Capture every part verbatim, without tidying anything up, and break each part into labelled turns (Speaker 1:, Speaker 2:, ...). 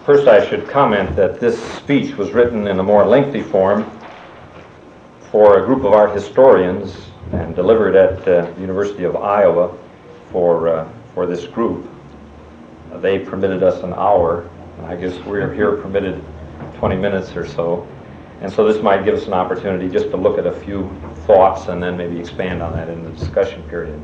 Speaker 1: First, I should comment that this speech was written in a more lengthy form for a group of art historians and delivered at uh, the University of Iowa for, uh, for this group. Uh, they permitted us an hour. I guess we're here permitted twenty minutes or so. And so this might give us an opportunity just to look at a few thoughts and then maybe expand on that in the discussion period.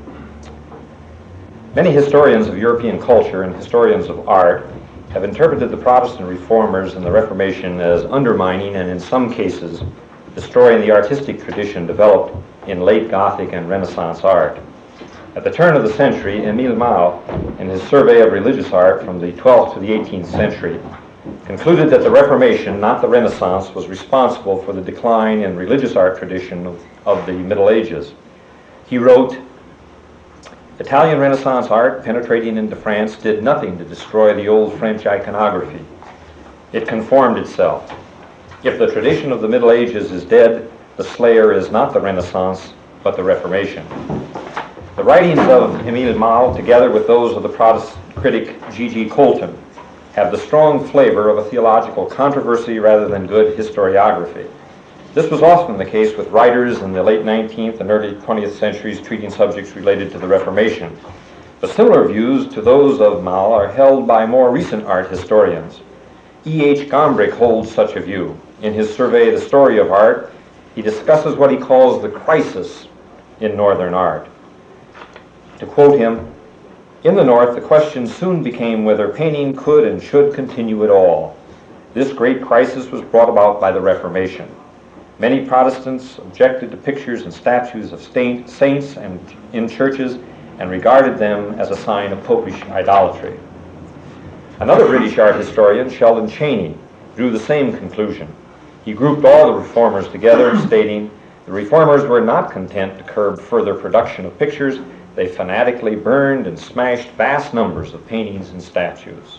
Speaker 1: Many historians of European culture and historians of art have interpreted the Protestant reformers and the Reformation as undermining and in some cases destroying the artistic tradition developed in late Gothic and Renaissance art. At the turn of the century, Émile Mao, in his survey of religious art from the twelfth to the eighteenth century, concluded that the Reformation, not the Renaissance, was responsible for the decline in religious art tradition of, of the Middle Ages. He wrote, "Italian Renaissance art penetrating into France did nothing to destroy the old French iconography. It conformed itself. If the tradition of the Middle Ages is dead, the slayer is not the Renaissance, but the Reformation." The writings of Émile Mao, together with those of the Protestant critic G G Colton, have the strong flavor of a theological controversy rather than good historiography. This was often the case with writers in the late nineteenth and early twentieth centuries treating subjects related to the Reformation. But similar views to those of Mao are held by more recent art historians. E H Gombrich holds such a view. In his survey, The Story of Art, he discusses what he calls the crisis in Northern art. To quote him, "In the North, the question soon became whether painting could and should continue at all. This great crisis was brought about by the Reformation. Many Protestants objected to pictures and statues of saints and in churches and regarded them as a sign of popish idolatry." Another British art historian, Sheldon Chaney, drew the same conclusion. He grouped all the reformers together, stating, "The reformers were not content to curb further production of pictures. They fanatically burned and smashed vast numbers of paintings and statues."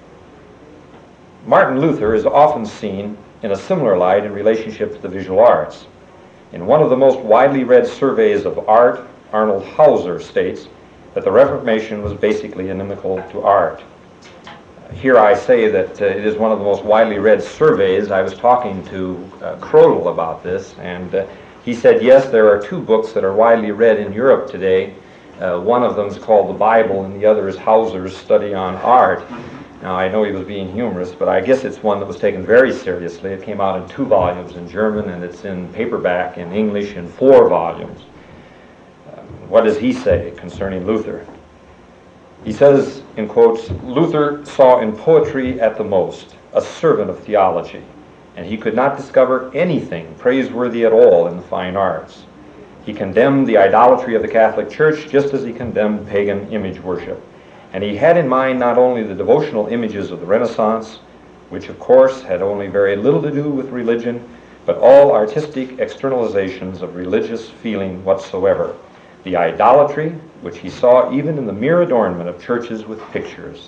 Speaker 1: Martin Luther is often seen in a similar light in relationship to the visual arts. In one of the most widely read surveys of art, Arnold Hauser states that the Reformation was basically inimical to art. Here I say that uh, it is one of the most widely read surveys. I was talking to uh, Crodel about this, and uh, he said, yes, there are two books that are widely read in Europe today. Uh, one of them is called the Bible, and the other is Hauser's Study on Art. Now, I know he was being humorous, but I guess it's one that was taken very seriously. It came out in two volumes in German, and it's in paperback in English in four volumes. Uh, what does he say concerning Luther? He says, in quotes, "Luther saw in poetry at the most a servant of theology, and he could not discover anything praiseworthy at all in the fine arts. He condemned the idolatry of the Catholic Church just as he condemned pagan image worship. And he had in mind not only the devotional images of the Renaissance, which of course had only very little to do with religion, but all artistic externalizations of religious feeling whatsoever. The idolatry, which he saw even in the mere adornment of churches with pictures."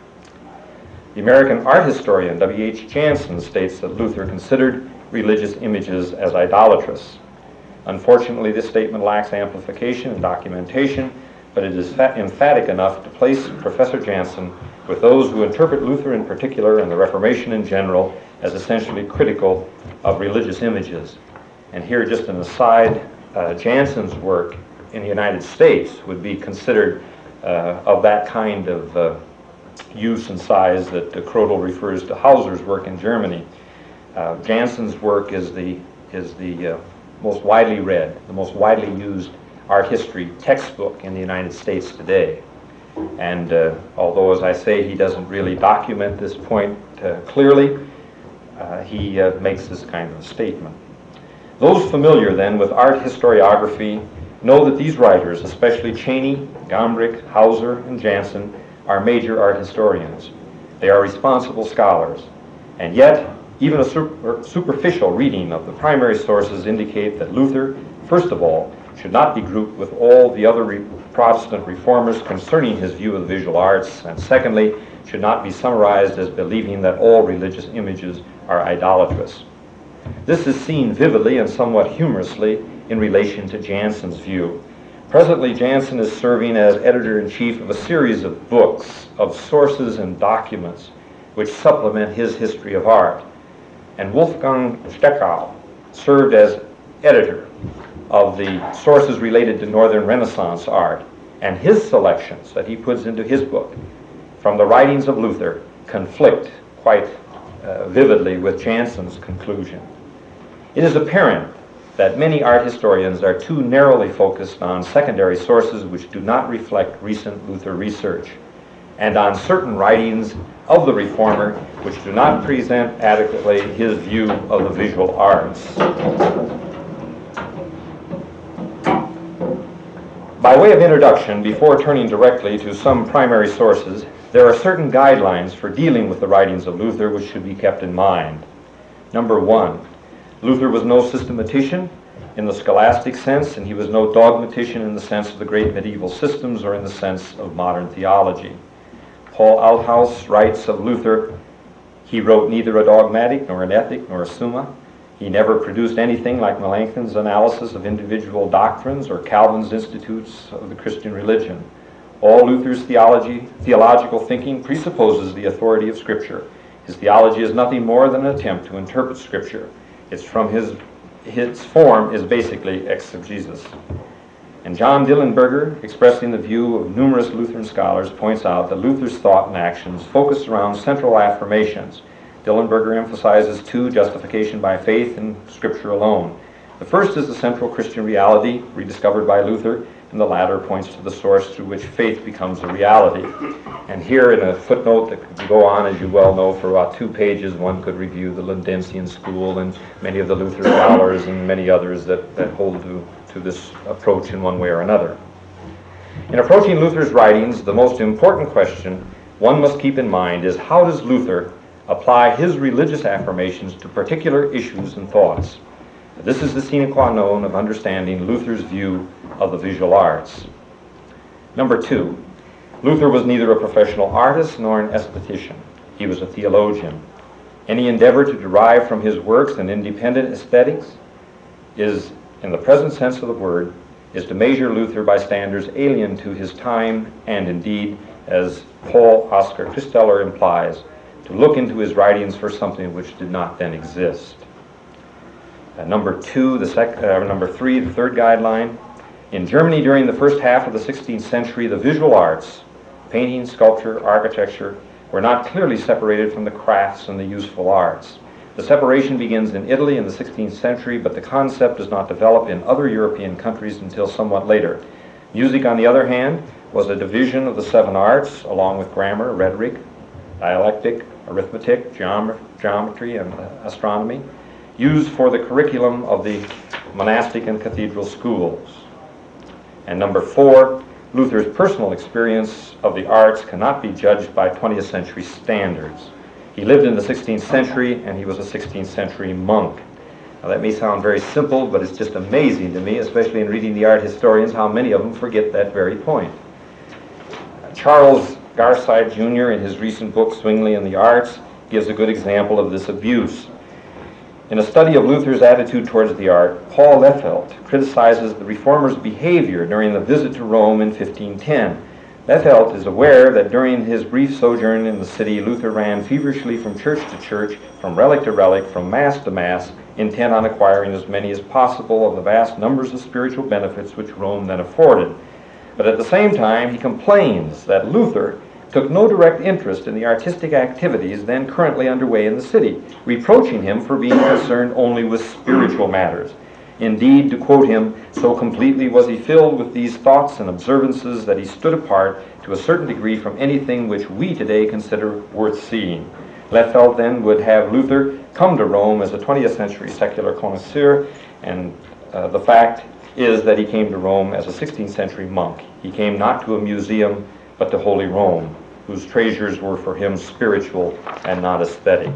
Speaker 1: The American art historian W H Jansen states that Luther considered religious images as idolatrous. Unfortunately, this statement lacks amplification and documentation, but it is emphatic enough to place Professor Jansen with those who interpret Luther in particular and the Reformation in general as essentially critical of religious images. And here, just an aside, uh, Jansen's work in the United States would be considered uh, of that kind of uh, use and size that uh, Crodel refers to Hauser's work in Germany. Uh, Jansen's work is the, is the uh, most widely read, the most widely used art history textbook in the United States today. And uh, although, as I say, he doesn't really document this point uh, clearly, uh, he uh, makes this kind of a statement. Those familiar then with art historiography know that these writers, especially Chaney, Gombrich, Hauser, and Jansen, are major art historians. They are responsible scholars. And yet, even a super, superficial reading of the primary sources indicate that Luther, first of all, should not be grouped with all the other re Protestant reformers concerning his view of the visual arts, and secondly, should not be summarized as believing that all religious images are idolatrous. This is seen vividly and somewhat humorously in relation to Jansen's view. Presently, Jansen is serving as editor-in-chief of a series of books, of sources and documents which supplement his history of art. And Wolfgang Steckow served as editor of the sources related to Northern Renaissance art, and his selections that he puts into his book from the writings of Luther conflict quite uh, vividly with Janssen's conclusion. It is apparent that many art historians are too narrowly focused on secondary sources which do not reflect recent Luther research, and on certain writings of the Reformer which do not present adequately his view of the visual arts. By way of introduction, before turning directly to some primary sources, there are certain guidelines for dealing with the writings of Luther which should be kept in mind. Number one, Luther was no systematician in the scholastic sense, and he was no dogmatician in the sense of the great medieval systems or in the sense of modern theology. Paul Althaus writes of Luther, he wrote neither a dogmatic nor an ethic nor a summa. He never produced anything like Melanchthon's analysis of individual doctrines or Calvin's institutes of the Christian religion. All Luther's theology, theological thinking presupposes the authority of Scripture. His theology is nothing more than an attempt to interpret Scripture. It's from his, his form is basically exegesis. And John Dillenberger, expressing the view of numerous Lutheran scholars, points out that Luther's thought and actions focused around central affirmations. Dillenberger emphasizes two, justification by faith and Scripture alone. The first is the central Christian reality rediscovered by Luther, and the latter points to the source through which faith becomes a reality. And here in a footnote that could go on, as you well know, for about two pages, one could review the Lundensian school and many of the Luther scholars and many others that, that hold to, to this approach in one way or another. In approaching Luther's writings, the most important question one must keep in mind is, how does Luther apply his religious affirmations to particular issues and thoughts? This is the sine qua non of understanding Luther's view of the visual arts. Number two, Luther was neither a professional artist nor an aesthetician. He was a theologian. Any endeavor to derive from his works an independent aesthetics is, in the present sense of the word, is to measure Luther by standards alien to his time, and indeed, as Paul Oscar Christeller implies, to look into his writings for something which did not then exist. Uh, number two, the sec- uh, number three, the third guideline. In Germany during the first half of the sixteenth century, the visual arts, painting, sculpture, architecture, were not clearly separated from the crafts and the useful arts. The separation begins in Italy in the sixteenth century, but the concept does not develop in other European countries until somewhat later. Music, on the other hand, was a division of the seven arts, along with grammar, rhetoric, dialectic, arithmetic, geom- geometry, and uh, astronomy, used for the curriculum of the monastic and cathedral schools. And number four, Luther's personal experience of the arts cannot be judged by twentieth century standards. He lived in the sixteenth century, and he was a sixteenth century monk. Now that may sound very simple, but it's just amazing to me, especially in reading the art historians, how many of them forget that very point. Uh, Charles Garside Junior, in his recent book, Zwingli and the Arts, gives a good example of this abuse. In a study of Luther's attitude towards the art, Paul Lefeld criticizes the Reformer's behavior during the visit to Rome in fifteen ten. Lefeld is aware that during his brief sojourn in the city, Luther ran feverishly from church to church, from relic to relic, from mass to mass, intent on acquiring as many as possible of the vast numbers of spiritual benefits which Rome then afforded. But at the same time, he complains that Luther took no direct interest in the artistic activities then currently underway in the city, reproaching him for being concerned only with spiritual matters. Indeed, to quote him, so completely was he filled with these thoughts and observances that he stood apart to a certain degree from anything which we today consider worth seeing. Lefeld then would have Luther come to Rome as a twentieth century secular connoisseur, and uh, the fact is that he came to Rome as a sixteenth century monk. He came not to a museum, but to Holy Rome, whose treasures were for him spiritual and not aesthetic.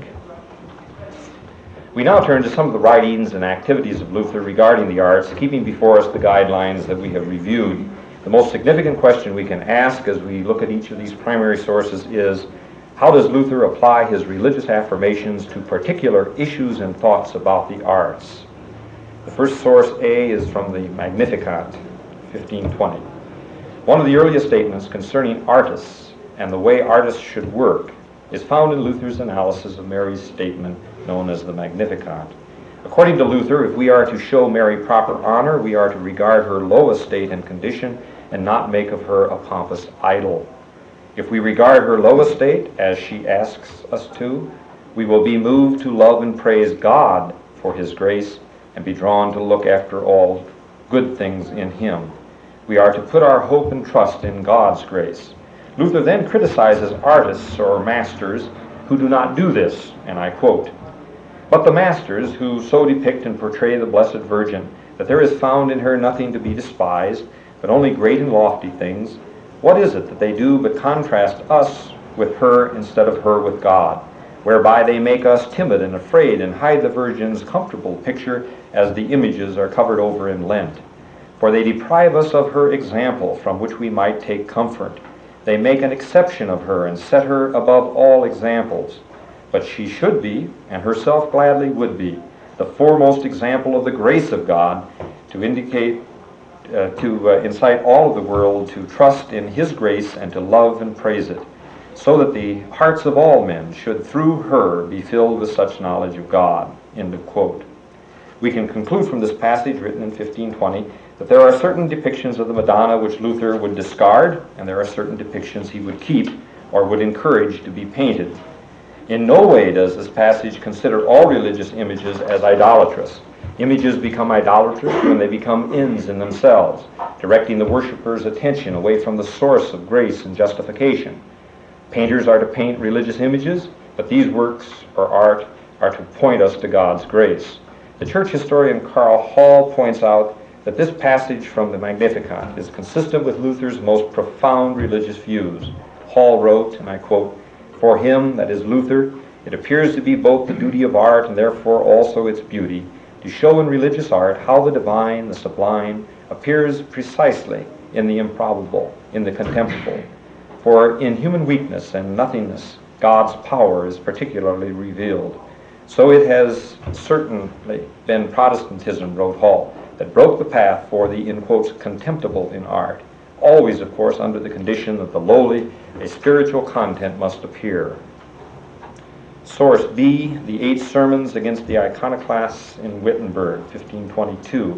Speaker 1: We now turn to some of the writings and activities of Luther regarding the arts, keeping before us the guidelines that we have reviewed. The most significant question we can ask as we look at each of these primary sources is, how does Luther apply his religious affirmations to particular issues and thoughts about the arts? The first source, A, is from the Magnificat, fifteen twenty. One of the earliest statements concerning artists and the way artists should work is found in Luther's analysis of Mary's statement known as the Magnificat. According to Luther, if we are to show Mary proper honor, we are to regard her low estate and condition and not make of her a pompous idol. If we regard her low estate as she asks us to, we will be moved to love and praise God for his grace and be drawn to look after all good things in him. We are to put our hope and trust in God's grace. Luther then criticizes artists or masters who do not do this, and I quote, "But the masters who so depict and portray the Blessed Virgin that there is found in her nothing to be despised, but only great and lofty things, what is it that they do but contrast us with her instead of her with God, whereby they make us timid and afraid and hide the Virgin's comfortable picture as the images are covered over in Lent? For they deprive us of her example from which we might take comfort. They make an exception of her and set her above all examples. But she should be, and herself gladly would be, the foremost example of the grace of God, to indicate, uh, to uh, incite all of the world to trust in his grace and to love and praise it, so that the hearts of all men should through her be filled with such knowledge of God." End of quote. We can conclude from this passage, written in fifteen twenty, that there are certain depictions of the Madonna which Luther would discard, and there are certain depictions he would keep or would encourage to be painted. In no way does this passage consider all religious images as idolatrous. Images become idolatrous when they become ends in themselves, directing the worshipper's attention away from the source of grace and justification. Painters are to paint religious images, but these works or art are to point us to God's grace. The church historian Karl Hall points out that this passage from the Magnificat is consistent with Luther's most profound religious views. Hall wrote, and I quote, "For him, that is Luther, it appears to be both the duty of art and therefore also its beauty, to show in religious art how the divine, the sublime, appears precisely in the improbable, in the contemptible. For in human weakness and nothingness, God's power is particularly revealed. So it has certainly been Protestantism," wrote Hall, "that broke the path for the, in quotes, contemptible in art, always, of course, under the condition that the lowly, a spiritual content must appear." Source B, the Eight Sermons Against the Iconoclasts in Wittenberg, fifteen twenty-two.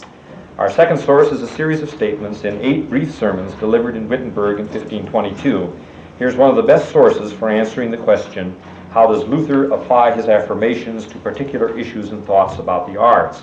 Speaker 1: Our second source is a series of statements in eight brief sermons delivered in Wittenberg in fifteen twenty-two. Here's one of the best sources for answering the question, how does Luther apply his affirmations to particular issues and thoughts about the arts?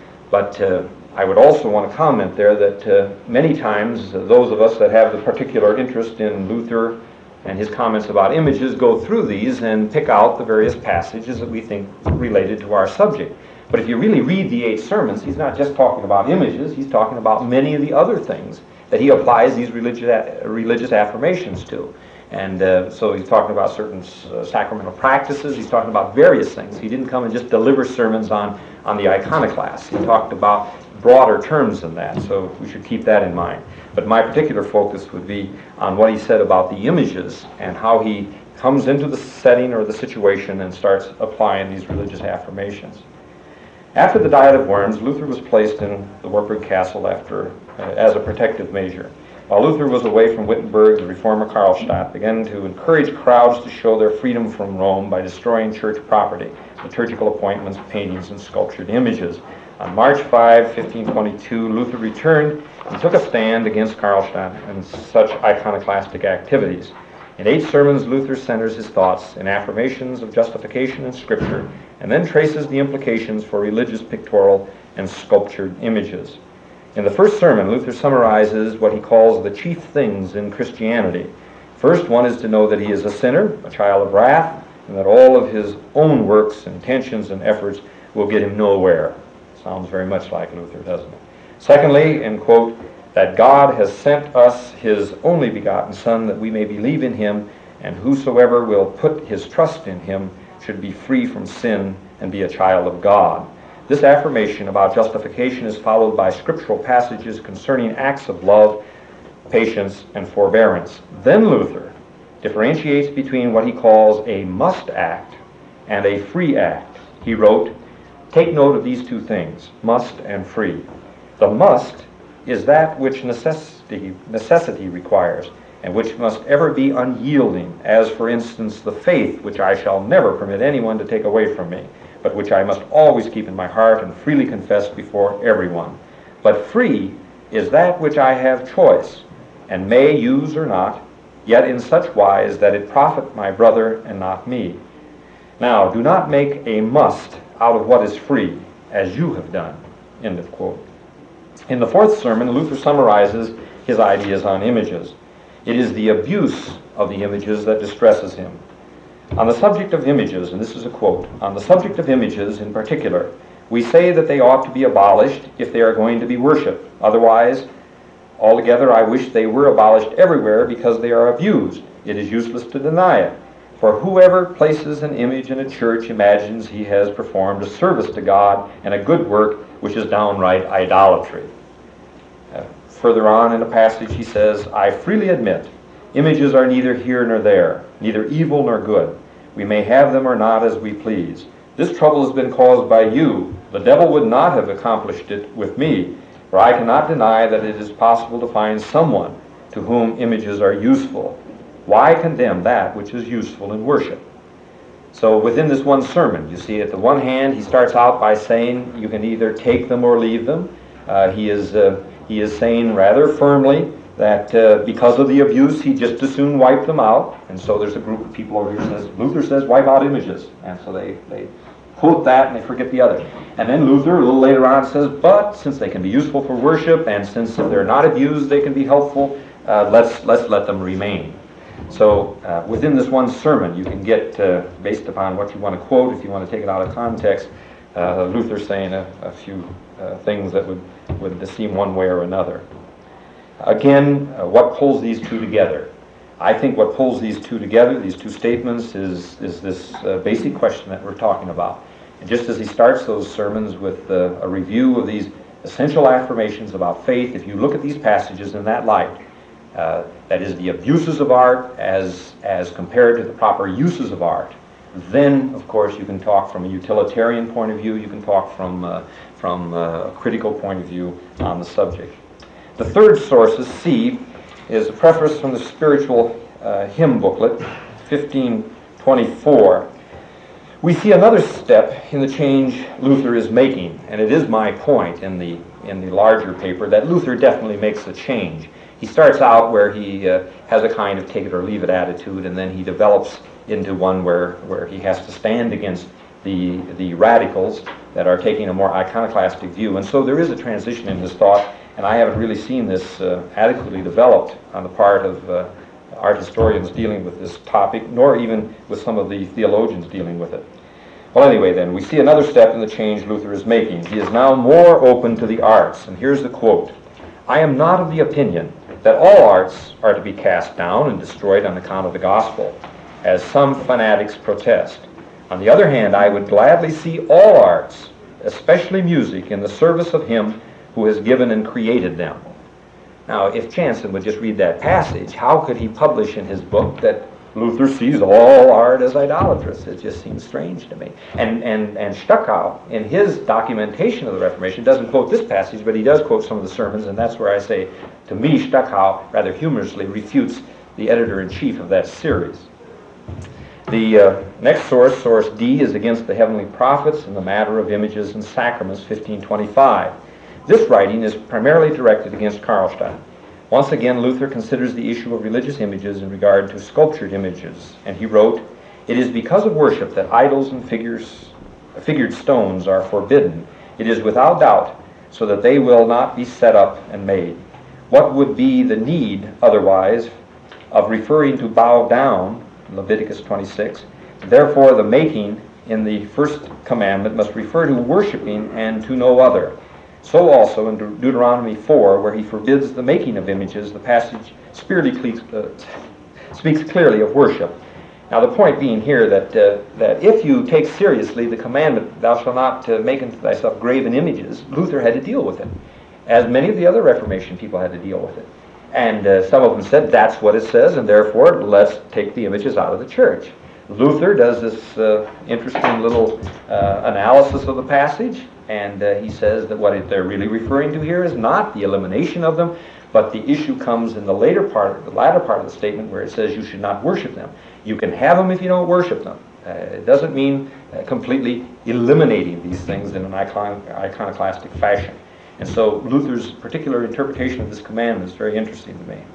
Speaker 1: But uh, I would also want to comment there that uh, many times uh, those of us that have the particular interest in Luther and his comments about images go through these and pick out the various passages that we think related to our subject. But if you really read the eight sermons, he's not just talking about images, he's talking about many of the other things that he applies these religious, religious affirmations to. And uh, so he's talking about certain uh, sacramental practices, he's talking about various things. He didn't come and just deliver sermons on, on the iconoclasts. He talked about broader terms than that, so we should keep that in mind. But my particular focus would be on what he said about the images and how he comes into the setting or the situation and starts applying these religious affirmations. After the Diet of Worms, Luther was placed in the Wartburg Castle after, uh, as a protective measure. While Luther was away from Wittenberg, the reformer Karlstadt began to encourage crowds to show their freedom from Rome by destroying church property, liturgical appointments, paintings, and sculptured images. On March fifth, fifteen twenty-two, Luther returned and took a stand against Karlstadt and such iconoclastic activities. In eight sermons, Luther centers his thoughts in affirmations of justification in Scripture and then traces the implications for religious pictorial and sculptured images. In the first sermon, Luther summarizes what he calls the chief things in Christianity. First one is to know that he is a sinner, a child of wrath, and that all of his own works, intentions, and efforts will get him nowhere. Sounds very much like Luther, doesn't it? Secondly, in quote, that God has sent us his only begotten Son, that we may believe in him, and whosoever will put his trust in him should be free from sin and be a child of God. This affirmation about justification is followed by scriptural passages concerning acts of love, patience, and forbearance. Then Luther differentiates between what he calls a must act and a free act. He wrote, "Take note of these two things, must and free. The must is that which necessity, necessity requires, and which must ever be unyielding, as, for instance, the faith which I shall never permit anyone to take away from me, but which I must always keep in my heart and freely confess before everyone. But free is that which I have choice, and may use or not, yet in such wise that it profit my brother and not me. Now, do not make a must out of what is free, as you have done." End of quote. In the fourth sermon, Luther summarizes his ideas on images. It is the abuse of the images that distresses him. On the subject of images, and this is a quote, "On the subject of images in particular, we say that they ought to be abolished if they are going to be worshipped. Otherwise, altogether I wish they were abolished everywhere, because they are abused. It is useless to deny it. For whoever places an image in a church imagines he has performed a service to God and a good work, which is downright idolatry." Uh, further on in the passage he says, "I freely admit, images are neither here nor there, neither evil nor good. We may have them or not as we please. This trouble has been caused by you. The devil would not have accomplished it with me, for I cannot deny that it is possible to find someone to whom images are useful. Why condemn that which is useful in worship?" So within this one sermon, you see, at the one hand, he starts out by saying you can either take them or leave them. Uh, he is uh, he is saying rather firmly that uh, because of the abuse, he just as soon wipe them out. And so there's a group of people over here that says, Luther says wipe out images. And so they, they quote that and they forget the other. And then Luther, a little later on, says, but since they can be useful for worship, and since if they're not abused, they can be helpful, uh, let's, let's let them remain. So uh, within this one sermon, you can get, uh, based upon what you want to quote, if you want to take it out of context, uh, Luther saying a, a few uh, things that would, would seem one way or another. Again, uh, what pulls these two together? I think what pulls these two together, these two statements, is, is this uh, basic question that we're talking about. And just as he starts those sermons with uh, a review of these essential affirmations about faith, if you look at these passages in that light, uh, that is the abuses of art as, as compared to the proper uses of art, then, of course, you can talk from a utilitarian point of view, you can talk from, uh, from uh, a critical point of view on the subject. The third source, is C, is a preface from the Spiritual uh, Hymn Booklet, fifteen twenty-four. We see another step in the change Luther is making, and it is my point in the, in the larger paper that Luther definitely makes a change. He starts out where he uh, has a kind of take it or leave it attitude, and then he develops into one where, where he has to stand against the, the radicals that are taking a more iconoclastic view. And so there is a transition in his thought, and I haven't really seen this uh, adequately developed on the part of uh, art historians dealing with this topic, nor even with some of the theologians dealing with it. Well, anyway, then, we see another step in the change Luther is making. He is now more open to the arts, and here's the quote. "I am not of the opinion that all arts are to be cast down and destroyed on account of the gospel, as some fanatics protest. On the other hand, I would gladly see all arts, especially music, in the service of him who has given and created them." Now, if Jansen would just read that passage, how could he publish in his book that Luther sees all art as idolatrous? It just seems strange to me. And, and, and Stuckow, in his documentation of the Reformation, doesn't quote this passage, but he does quote some of the sermons, and that's where I say, to me, Stuckow rather humorously refutes the editor-in-chief of that series. The uh, next source, source D, is against the heavenly prophets in the matter of images and sacraments, fifteen twenty-five. This writing is primarily directed against Karlstadt. Once again, Luther considers the issue of religious images in regard to sculptured images, and he wrote, "It is because of worship that idols and figures, figured stones are forbidden. It is without doubt, so that they will not be set up and made. What would be the need, otherwise, of referring to bow down, Leviticus twenty-six, therefore the making in the first commandment must refer to worshiping and to no other. So also in De- Deuteronomy four, where he forbids the making of images, the passage uh, speaks clearly of worship. Now the point being here that, uh, that if you take seriously the commandment, thou shalt not uh, make unto thyself graven images, Luther had to deal with it, as many of the other Reformation people had to deal with it. And uh, some of them said, that's what it says, and therefore let's take the images out of the church. Luther does this uh, interesting little uh, analysis of the passage, and uh, he says that what they're really referring to here is not the elimination of them, But the issue comes in the later part, the latter part of the statement, where it says you should not worship them. You can have them if you don't worship them. Uh, it doesn't mean uh, completely eliminating these things in an icon iconoclastic fashion. And so Luther's particular interpretation of this commandment is very interesting to me.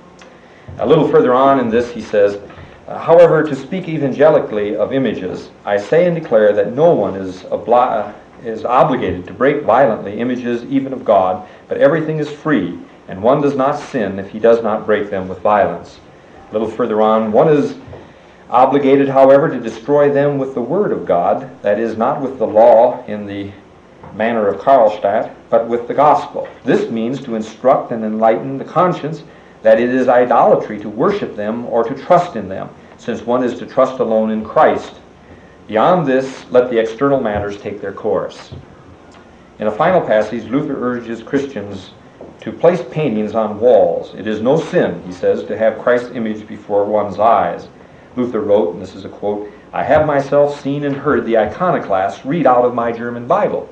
Speaker 1: A little further on in this, he says, uh, however, to speak evangelically of images, I say and declare that no one is, obli is obligated to break violently images even of God, but everything is free, and one does not sin if he does not break them with violence. A little further on, one is obligated, however, to destroy them with the word of God, that is, not with the law in the manner of Karlstadt, but with the gospel. This means to instruct and enlighten the conscience that it is idolatry to worship them or to trust in them, since one is to trust alone in Christ. Beyond this, let the external matters take their course. In a final passage, Luther urges Christians to place paintings on walls. It is no sin, he says, to have Christ's image before one's eyes. Luther wrote, and this is a quote, I have myself seen and heard the iconoclasts read out of my German Bible.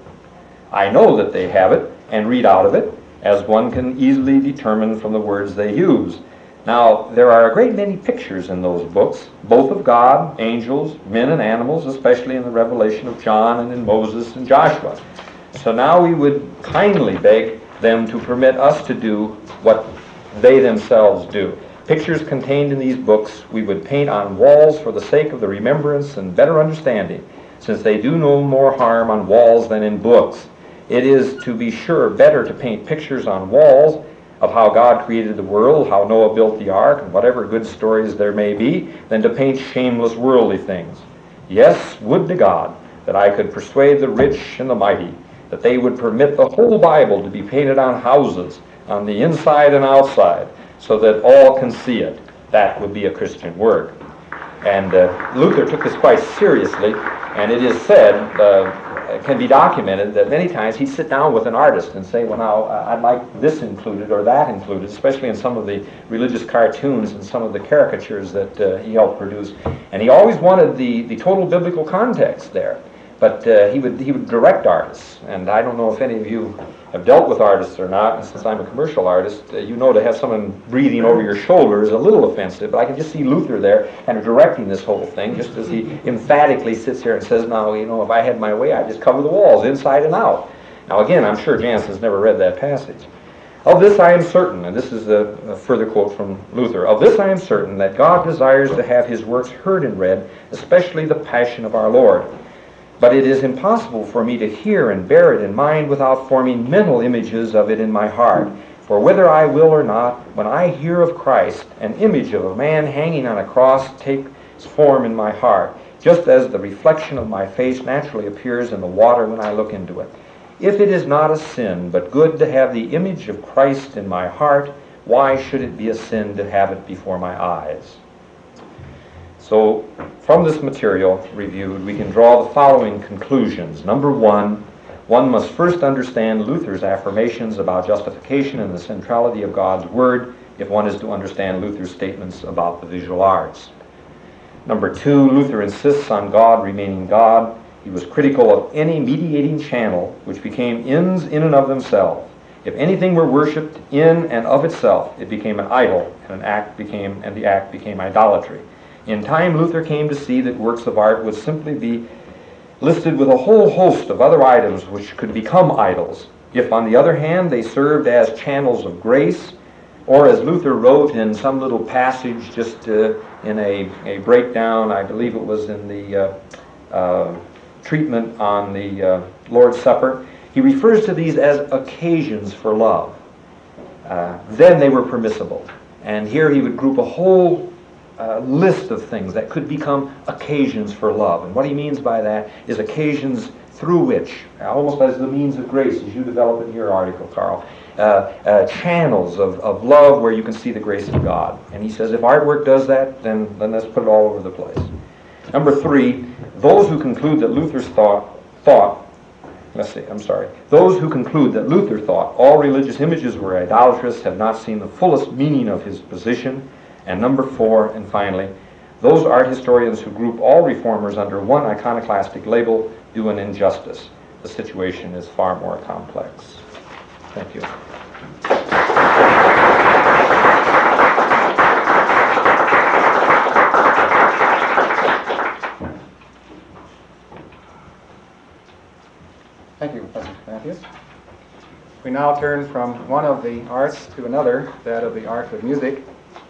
Speaker 1: I know that they have it and read out of it, as one can easily determine from the words they use. Now, there are a great many pictures in those books, both of God, angels, men and animals, especially in the revelation of John and in Moses and Joshua. So now we would kindly beg them to permit us to do what they themselves do. Pictures contained in these books we would paint on walls for the sake of the remembrance and better understanding, since they do no more harm on walls than in books. It is, to be sure, better to paint pictures on walls of how God created the world, how Noah built the ark, and whatever good stories there may be, than to paint shameless worldly things. Yes, would to God that I could persuade the rich and the mighty that they would permit the whole Bible to be painted on houses, on the inside and outside, so that all can see it. That would be a Christian work. And uh, Luther took this quite seriously, and it is said, uh, it can be documented, that many times he'd sit down with an artist and say, well now, uh, I'd like this included or that included, especially in some of the religious cartoons and some of the caricatures that uh, he helped produce. And he always wanted the, the total biblical context there. But uh, he would he would direct artists, and I don't know if any of you have dealt with artists or not, and since I'm a commercial artist, uh, you know to have someone breathing over your shoulder is a little offensive, but I can just see Luther there kind of directing this whole thing, just as he emphatically sits here and says, now, you know, if I had my way, I'd just cover the walls inside and out. Now again, I'm sure Jansen's never read that passage. Of this I am certain, and this is a, a further quote from Luther, of this I am certain, that God desires to have his works heard and read, especially the Passion of our Lord. But it is impossible for me to hear and bear it in mind without forming mental images of it in my heart. For whether I will or not, when I hear of Christ, an image of a man hanging on a cross takes form in my heart, just as the reflection of my face naturally appears in the water when I look into it. If it is not a sin, but good to have the image of Christ in my heart, why should it be a sin to have it before my eyes? So, from this material reviewed, we can draw the following conclusions. Number one, one must first understand Luther's affirmations about justification and the centrality of God's Word if one is to understand Luther's statements about the visual arts. Number two, Luther insists on God remaining God. He was critical of any mediating channel which became ends in and of themselves. If anything were worshipped in and of itself, it became an idol, and an act became, and the act became idolatry. In time, Luther came to see that works of art would simply be listed with a whole host of other items which could become idols, if on the other hand they served as channels of grace, or as Luther wrote in some little passage just uh, in a, a breakdown, I believe it was in the uh, uh, treatment on the uh, Lord's Supper, he refers to these as occasions for love. Uh, then they were permissible. And here he would group a whole Uh, list of things that could become occasions for love. And what he means by that is occasions through which, almost as the means of grace, as you develop in your article, Carl, uh, uh, channels of, of love where you can see the grace of God. And he says if artwork does that, then, then let's put it all over the place. Number three, those who conclude that Luther's thought, thought let's see, I'm sorry, those who conclude that Luther thought all religious images were idolatrous have not seen the fullest meaning of his position. And number four, and finally, those art historians who group all reformers under one iconoclastic label do an injustice. The situation is far more complex. Thank you.
Speaker 2: Thank you, Professor Matthews. We now turn from one of the arts to another, that of the art of music.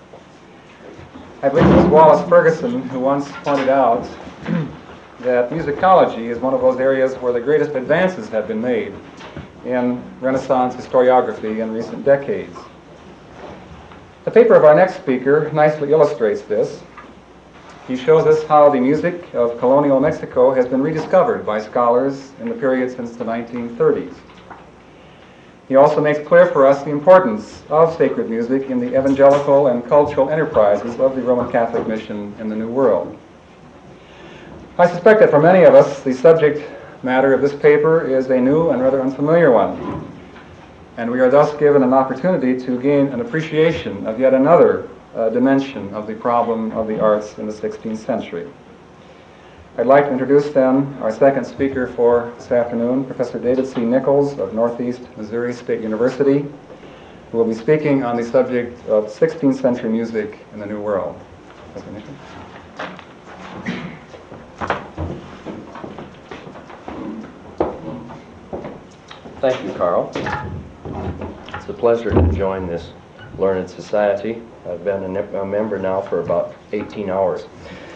Speaker 2: I believe it was Wallace Ferguson who once pointed out that musicology is one of those areas where the greatest advances have been made in Renaissance historiography in recent decades. The paper of our next speaker nicely illustrates this. He shows us how the music of colonial Mexico has been rediscovered by scholars in the period since the nineteen thirties. He also makes clear for us the importance of sacred music in the evangelical and cultural enterprises of the Roman Catholic mission in the New World. I suspect that for many of us, the subject matter of this paper is a new and rather unfamiliar one, and we are thus given an opportunity to gain an appreciation of yet another uh, dimension of the problem of the arts in the sixteenth century. I'd like to introduce then our second speaker for this afternoon, Professor David C. Nichols of Northeast Missouri State University, who will be speaking on the subject of sixteenth century music in the New World. Professor Nichols.
Speaker 3: Thank you, Carl. It's a pleasure to join this learned society. I've been a, a member now for about eighteen hours.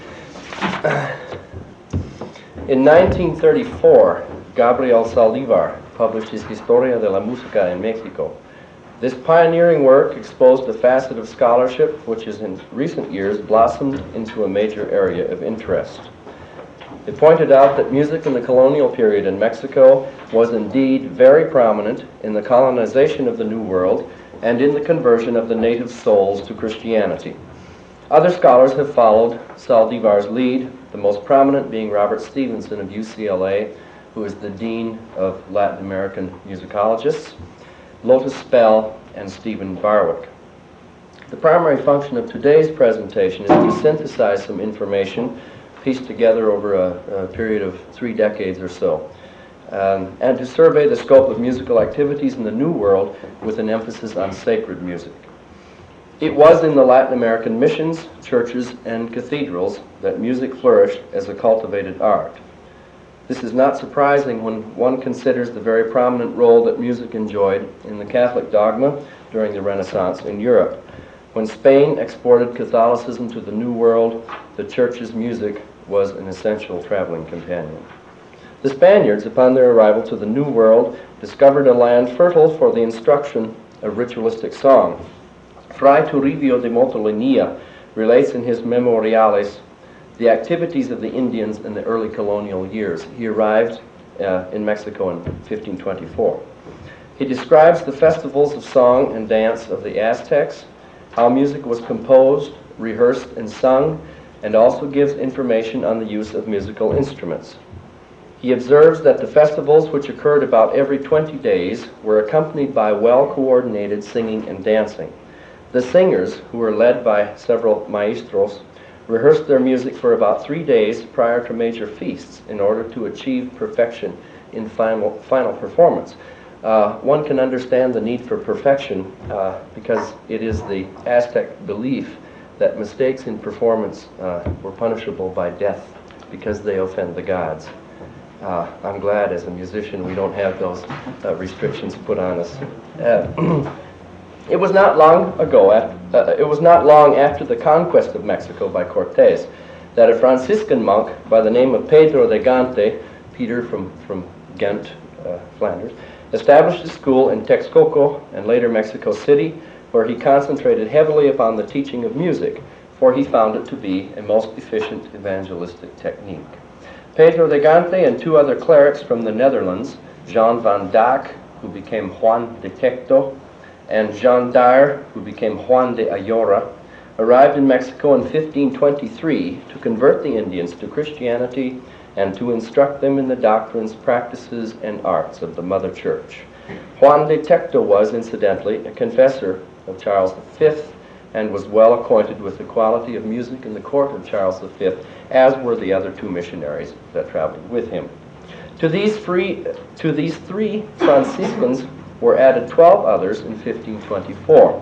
Speaker 3: In nineteen thirty-four, Gabriel Saldívar published his Historia de la Música en Mexico. This pioneering work exposed a facet of scholarship which has in recent years blossomed into a major area of interest. It pointed out that music in the colonial period in Mexico was indeed very prominent in the colonization of the New World and in the conversion of the native souls to Christianity. Other scholars have followed Saldívar's lead, the most prominent being Robert Stevenson of U C L A, who is the Dean of Latin American Musicologists, Lotus Spell, and Stephen Barwick. The primary function of today's presentation is to synthesize some information pieced together over a, a period of three decades or so, um, and to survey the scope of musical activities in the New World with an emphasis on sacred music. It was in the Latin American missions, churches, and cathedrals that music flourished as a cultivated art. This is not surprising when one considers the very prominent role that music enjoyed in the Catholic dogma during the Renaissance in Europe. When Spain exported Catholicism to the New World, the church's music was an essential traveling companion. The Spaniards, upon their arrival to the New World, discovered a land fertile for the instruction of ritualistic song. Fray Toribio de Motolinía relates in his Memoriales the activities of the Indians in the early colonial years. He arrived uh, in Mexico in fifteen twenty-four. He describes the festivals of song and dance of the Aztecs, how music was composed, rehearsed, and sung, and also gives information on the use of musical instruments. He observes that the festivals, which occurred about every twenty days, were accompanied by well-coordinated singing and dancing. The singers, who were led by several maestros, rehearsed their music for about three days prior to major feasts in order to achieve perfection in final, final performance. Uh, one can understand the need for perfection uh, because it is the Aztec belief that mistakes in performance uh, were punishable by death because they offend the gods. Uh, I'm glad as a musician we don't have those uh, restrictions put on us. Uh, It was not long ago, uh, it was not long after the conquest of Mexico by Cortés, that a Franciscan monk by the name of Pedro de Gante, Peter from, from Ghent, uh, Flanders, established a school in Texcoco and later Mexico City, where he concentrated heavily upon the teaching of music, for he found it to be a most efficient evangelistic technique. Pedro de Gante and two other clerics from the Netherlands, Jean van Daak, who became Juan de Tecto, and Jean Dyer, who became Juan de Ayora, arrived in Mexico in fifteen twenty-three to convert the Indians to Christianity and to instruct them in the doctrines, practices, and arts of the Mother Church. Juan de Tecto was, incidentally, a confessor of Charles the Fifth and was well acquainted with the quality of music in the court of Charles the Fifth, as were the other two missionaries that traveled with him. To these, free, to these three Franciscans were added twelve others in fifteen twenty-four.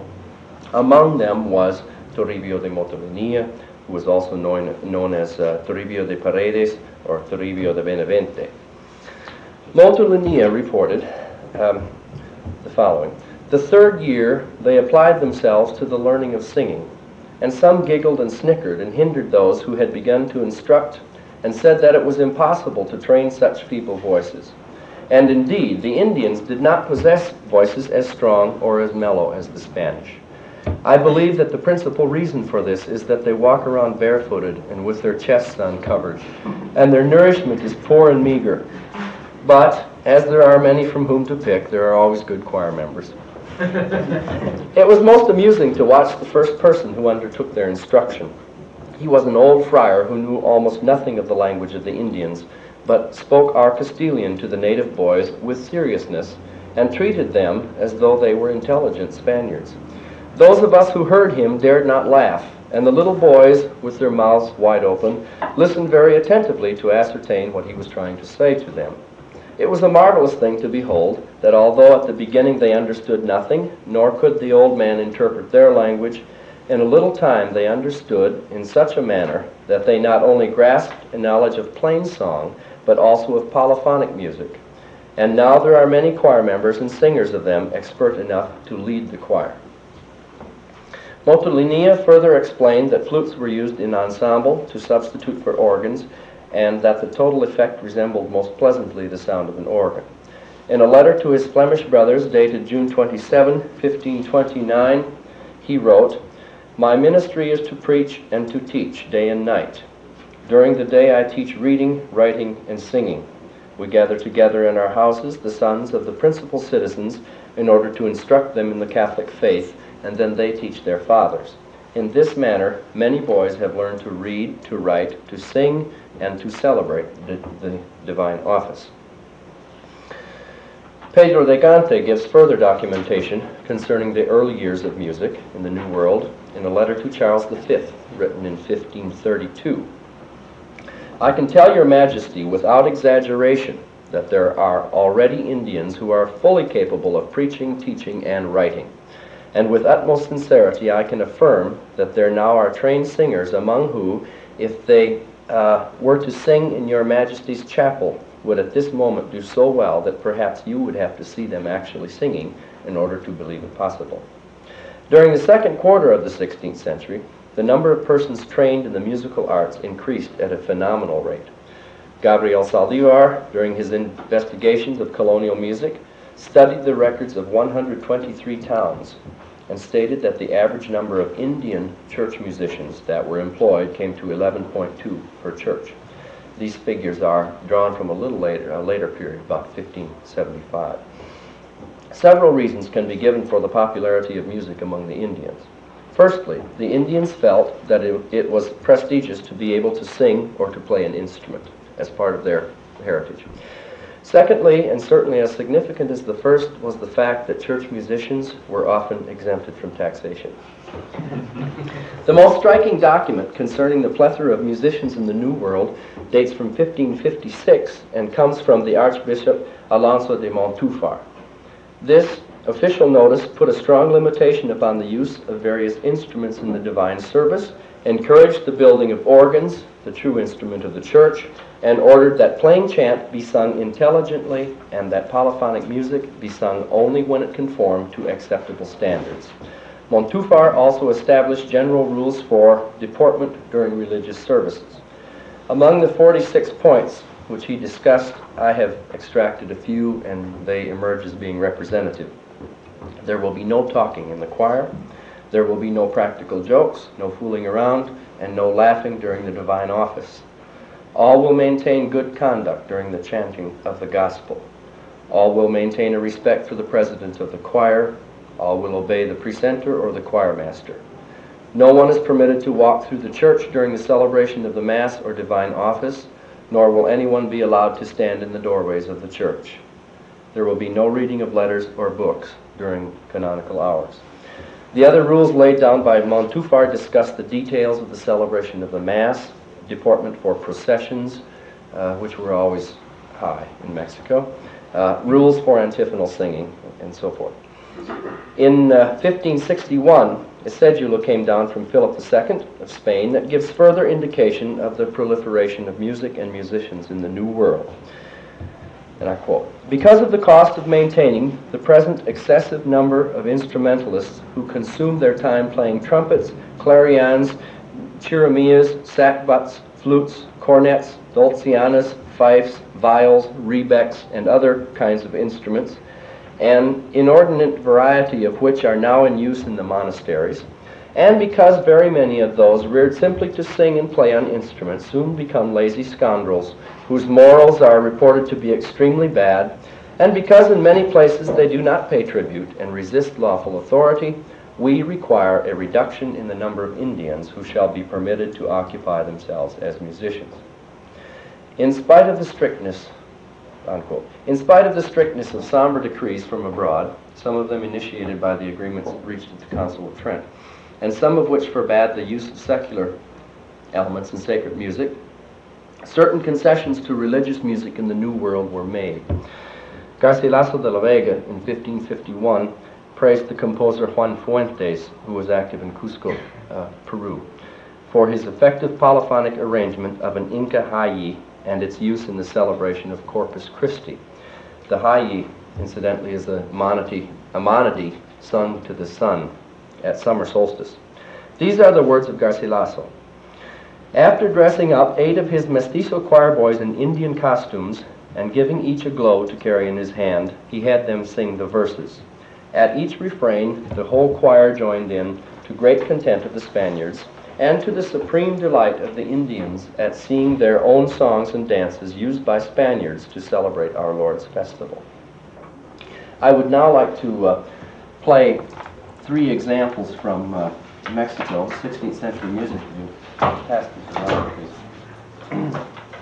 Speaker 3: Among them was Toribio de Motolinía, who was also known, known as uh, Toribio de Paredes or Toribio de Benavente. Montolinia reported um, the following. The third year they applied themselves to the learning of singing, and some giggled and snickered and hindered those who had begun to instruct, and said that it was impossible to train such feeble voices. And indeed, the Indians did not possess voices as strong or as mellow as the Spanish. I believe that the principal reason for this is that they walk around barefooted and with their chests uncovered, and their nourishment is poor and meager. But, as there are many from whom to pick, there are always good choir members. It was most amusing to watch the first person who undertook their instruction. He was an old friar who knew almost nothing of the language of the Indians, but spoke our Castilian to the native boys with seriousness and treated them as though they were intelligent Spaniards. Those of us who heard him dared not laugh, and the little boys, with their mouths wide open, listened very attentively to ascertain what he was trying to say to them. It was a marvelous thing to behold that although at the beginning they understood nothing, nor could the old man interpret their language, in a little time they understood in such a manner that they not only grasped a knowledge of plain song, but also of polyphonic music. And now there are many choir members and singers of them expert enough to lead the choir. Montolinia further explained that flutes were used in ensemble to substitute for organs, and that the total effect resembled most pleasantly the sound of an organ. In a letter to his Flemish brothers dated June twenty-seventh, fifteen twenty-nine, he wrote, "My ministry is to preach and to teach day and night. During the day I teach reading, writing, and singing. We gather together in our houses the sons of the principal citizens in order to instruct them in the Catholic faith, and then they teach their fathers. In this manner, many boys have learned to read, to write, to sing, and to celebrate the, the divine office." Pedro de Gante gives further documentation concerning the early years of music in the New World in a letter to Charles the Fifth, written in fifteen thirty-two. "I can tell your Majesty without exaggeration that there are already Indians who are fully capable of preaching, teaching, and writing. And with utmost sincerity I can affirm that there now are trained singers among who, if they uh, were to sing in your Majesty's chapel, would at this moment do so well that perhaps you would have to see them actually singing in order to believe it possible." During the second quarter of the sixteenth century, the number of persons trained in the musical arts increased at a phenomenal rate. Gabriel Saldivar, during his investigations of colonial music, studied the records of one hundred twenty-three towns and stated that the average number of Indian church musicians that were employed came to eleven point two per church. These figures are drawn from a little later, a later period, about fifteen seventy-five. Several reasons can be given for the popularity of music among the Indians. Firstly, the Indians felt that it, it was prestigious to be able to sing or to play an instrument as part of their heritage. Secondly, and certainly as significant as the first, was the fact that church musicians were often exempted from taxation. The most striking document concerning the plethora of musicians in the New World dates from fifteen fifty-six and comes from the Archbishop Alonso de Montúfar. This official notice put a strong limitation upon the use of various instruments in the divine service, encouraged the building of organs, the true instrument of the church, and ordered that plain chant be sung intelligently and that polyphonic music be sung only when it conformed to acceptable standards. Montúfar also established general rules for deportment during religious services. Among the forty-six points which he discussed, I have extracted a few, and they emerge as being representative. There will be no talking in the choir. There will be no practical jokes, no fooling around, and no laughing during the divine office. All will maintain good conduct during the chanting of the gospel. All will maintain a respect for the president of the choir. All will obey the precentor or the choir master. No one is permitted to walk through the church during the celebration of the Mass or divine office, nor will anyone be allowed to stand in the doorways of the church. There will be no reading of letters or books during canonical hours. The other rules laid down by Montúfar discuss the details of the celebration of the Mass, deportment for processions, uh, which were always high in Mexico, uh, rules for antiphonal singing, and so forth. In uh, fifteen sixty-one, a cedula came down from Philip the Second of Spain that gives further indication of the proliferation of music and musicians in the New World. and I quote, "Because of the cost of maintaining the present excessive number of instrumentalists who consume their time playing trumpets, clarions, chirimías, sackbuts, flutes, cornets, dulcianas, fifes, viols, rebecks, and other kinds of instruments, an inordinate variety of which are now in use in the monasteries, and because very many of those reared simply to sing and play on instruments soon become lazy scoundrels whose morals are reported to be extremely bad, and because in many places they do not pay tribute and resist lawful authority, we require a reduction in the number of Indians who shall be permitted to occupy themselves as musicians." In spite of the strictness, unquote, in spite of the strictness of somber decrees from abroad, some of them initiated by the agreements reached at the Council of Trent, and some of which forbade the use of secular elements in sacred music, certain concessions to religious music in the New World were made. Garcilaso de la Vega, in fifteen fifty-one, praised the composer Juan Fuentes, who was active in Cusco, uh, Peru, for his effective polyphonic arrangement of an Inca hayi and its use in the celebration of Corpus Christi. The hayi, incidentally, is a monody, a monody sung to the sun at summer solstice. These are the words of Garcilaso. "After dressing up eight of his mestizo choir boys in Indian costumes and giving each a glow to carry in his hand, he had them sing the verses. At each refrain, the whole choir joined in, to great content of the Spaniards, and to the supreme delight of the Indians at seeing their own songs and dances used by Spaniards to celebrate our Lord's festival." I would now like to uh, play three examples from uh, Mexico, sixteenth century music. Pass this around, please.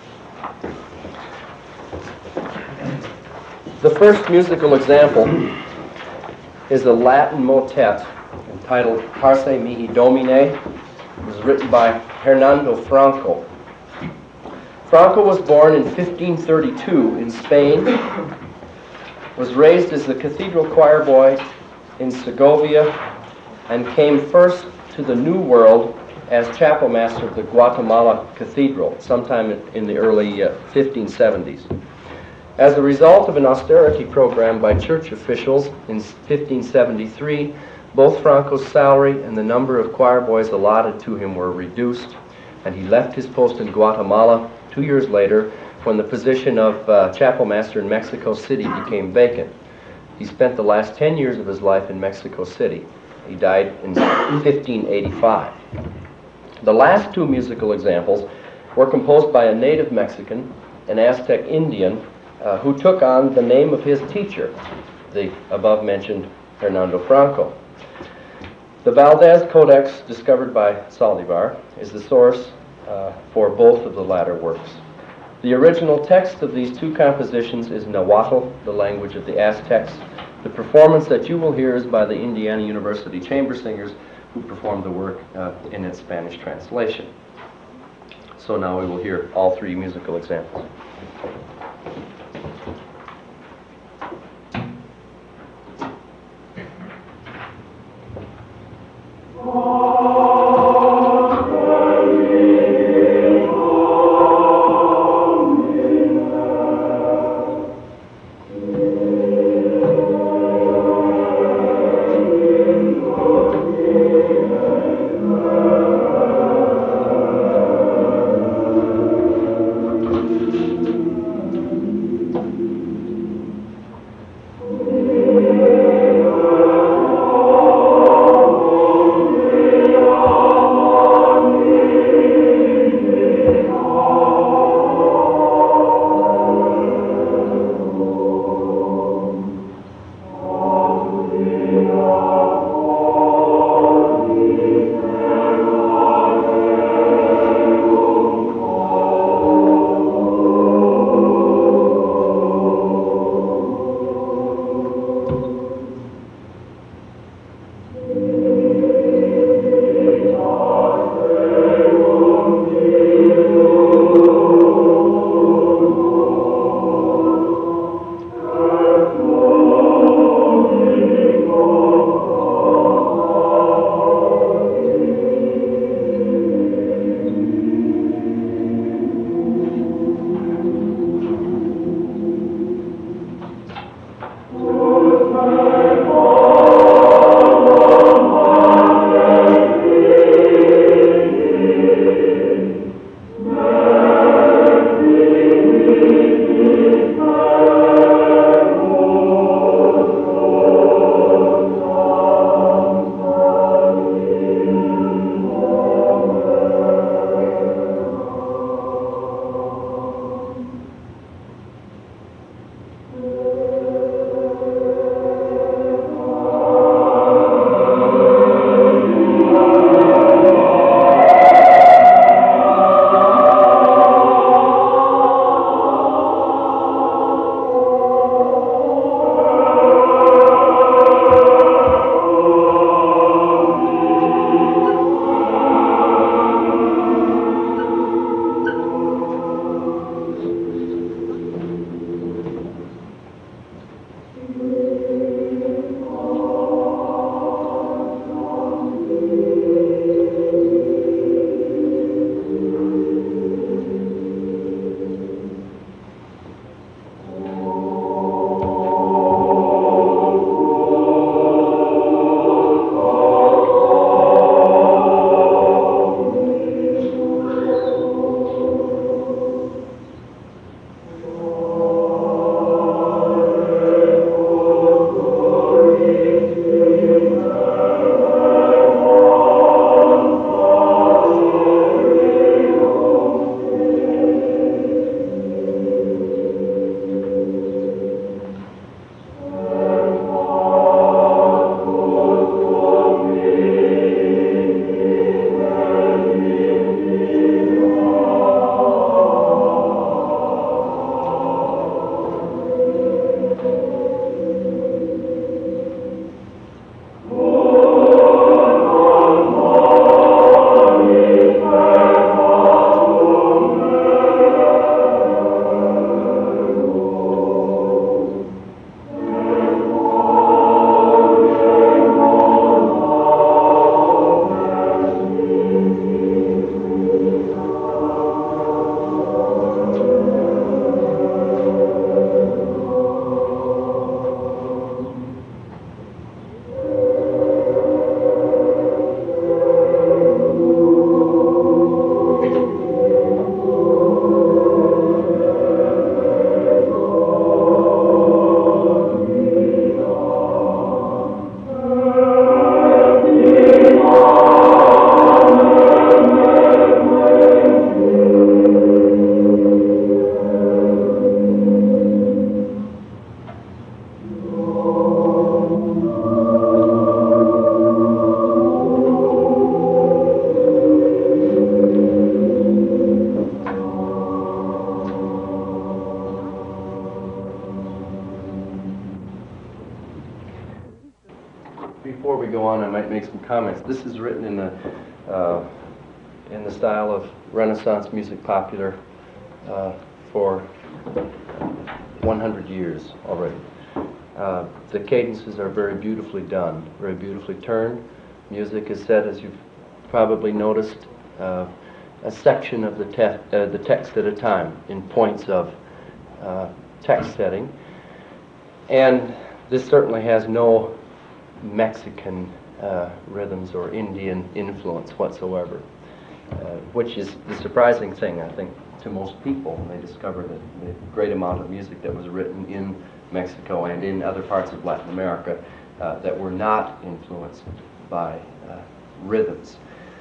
Speaker 3: The first musical example is a Latin motet entitled Parce Mihi Domine. It was written by Hernando Franco. Franco was born in fifteen thirty-two in Spain, was raised as the cathedral choir boy in Segovia, and came first to the New World as chapel master of the Guatemala Cathedral sometime in the early uh, fifteen seventies. As a result of an austerity program by church officials in fifteen seventy-three, both Franco's salary and the number of choir boys allotted to him were reduced, and he left his post in Guatemala two years later when the position of uh, chapel master in Mexico City became vacant. He spent the last ten years of his life in Mexico City. He died in fifteen eighty-five. The last two musical examples were composed by a native Mexican, an Aztec Indian, uh, who took on the name of his teacher, the above-mentioned Hernando Franco. The Valdez Codex, discovered by Saldivar, is the source uh, for both of the latter works. The original text of these two compositions is Nahuatl, the language of the Aztecs. The performance that you will hear is by the Indiana University Chamber Singers, who performed the work uh, in its Spanish translation. So now we will hear all three musical examples. before we go on, I might make some comments. This is written in the uh, in the style of Renaissance music, popular uh, for one hundred years already. Uh, the cadences are very beautifully done, very beautifully turned. Music is set, as you've probably noticed, uh, a section of the, te uh, the text at a time in points of uh, text setting. And this certainly has no Mexican uh, rhythms or Indian influence whatsoever, uh, which is the surprising thing, I think, to most people when they discover that the great amount of music that was written in Mexico and in other parts of Latin America uh, that were not influenced by uh, rhythms.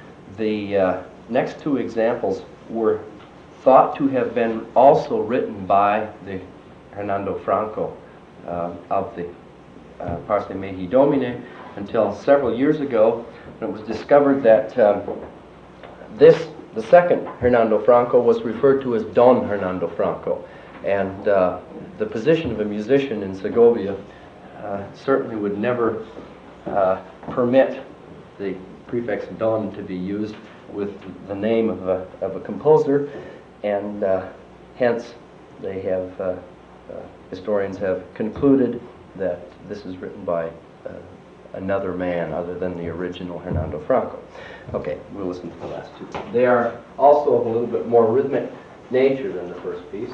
Speaker 3: The uh, next two examples were thought to have been also written by the Hernando Franco uh, of the uh, Parce Mihi Domine until several years ago, when it was discovered that um, this, the second Hernando Franco, was referred to as Don Hernando Franco. And uh, the position of a musician in Segovia uh, certainly would never uh, permit the prefix Don to be used with the name of a, of a composer, and uh, hence they have, uh, uh, historians have concluded that this is written by uh, another man other than the original Hernando Franco. Okay, we'll listen to the last two. They are also of a little bit more rhythmic nature than the first piece.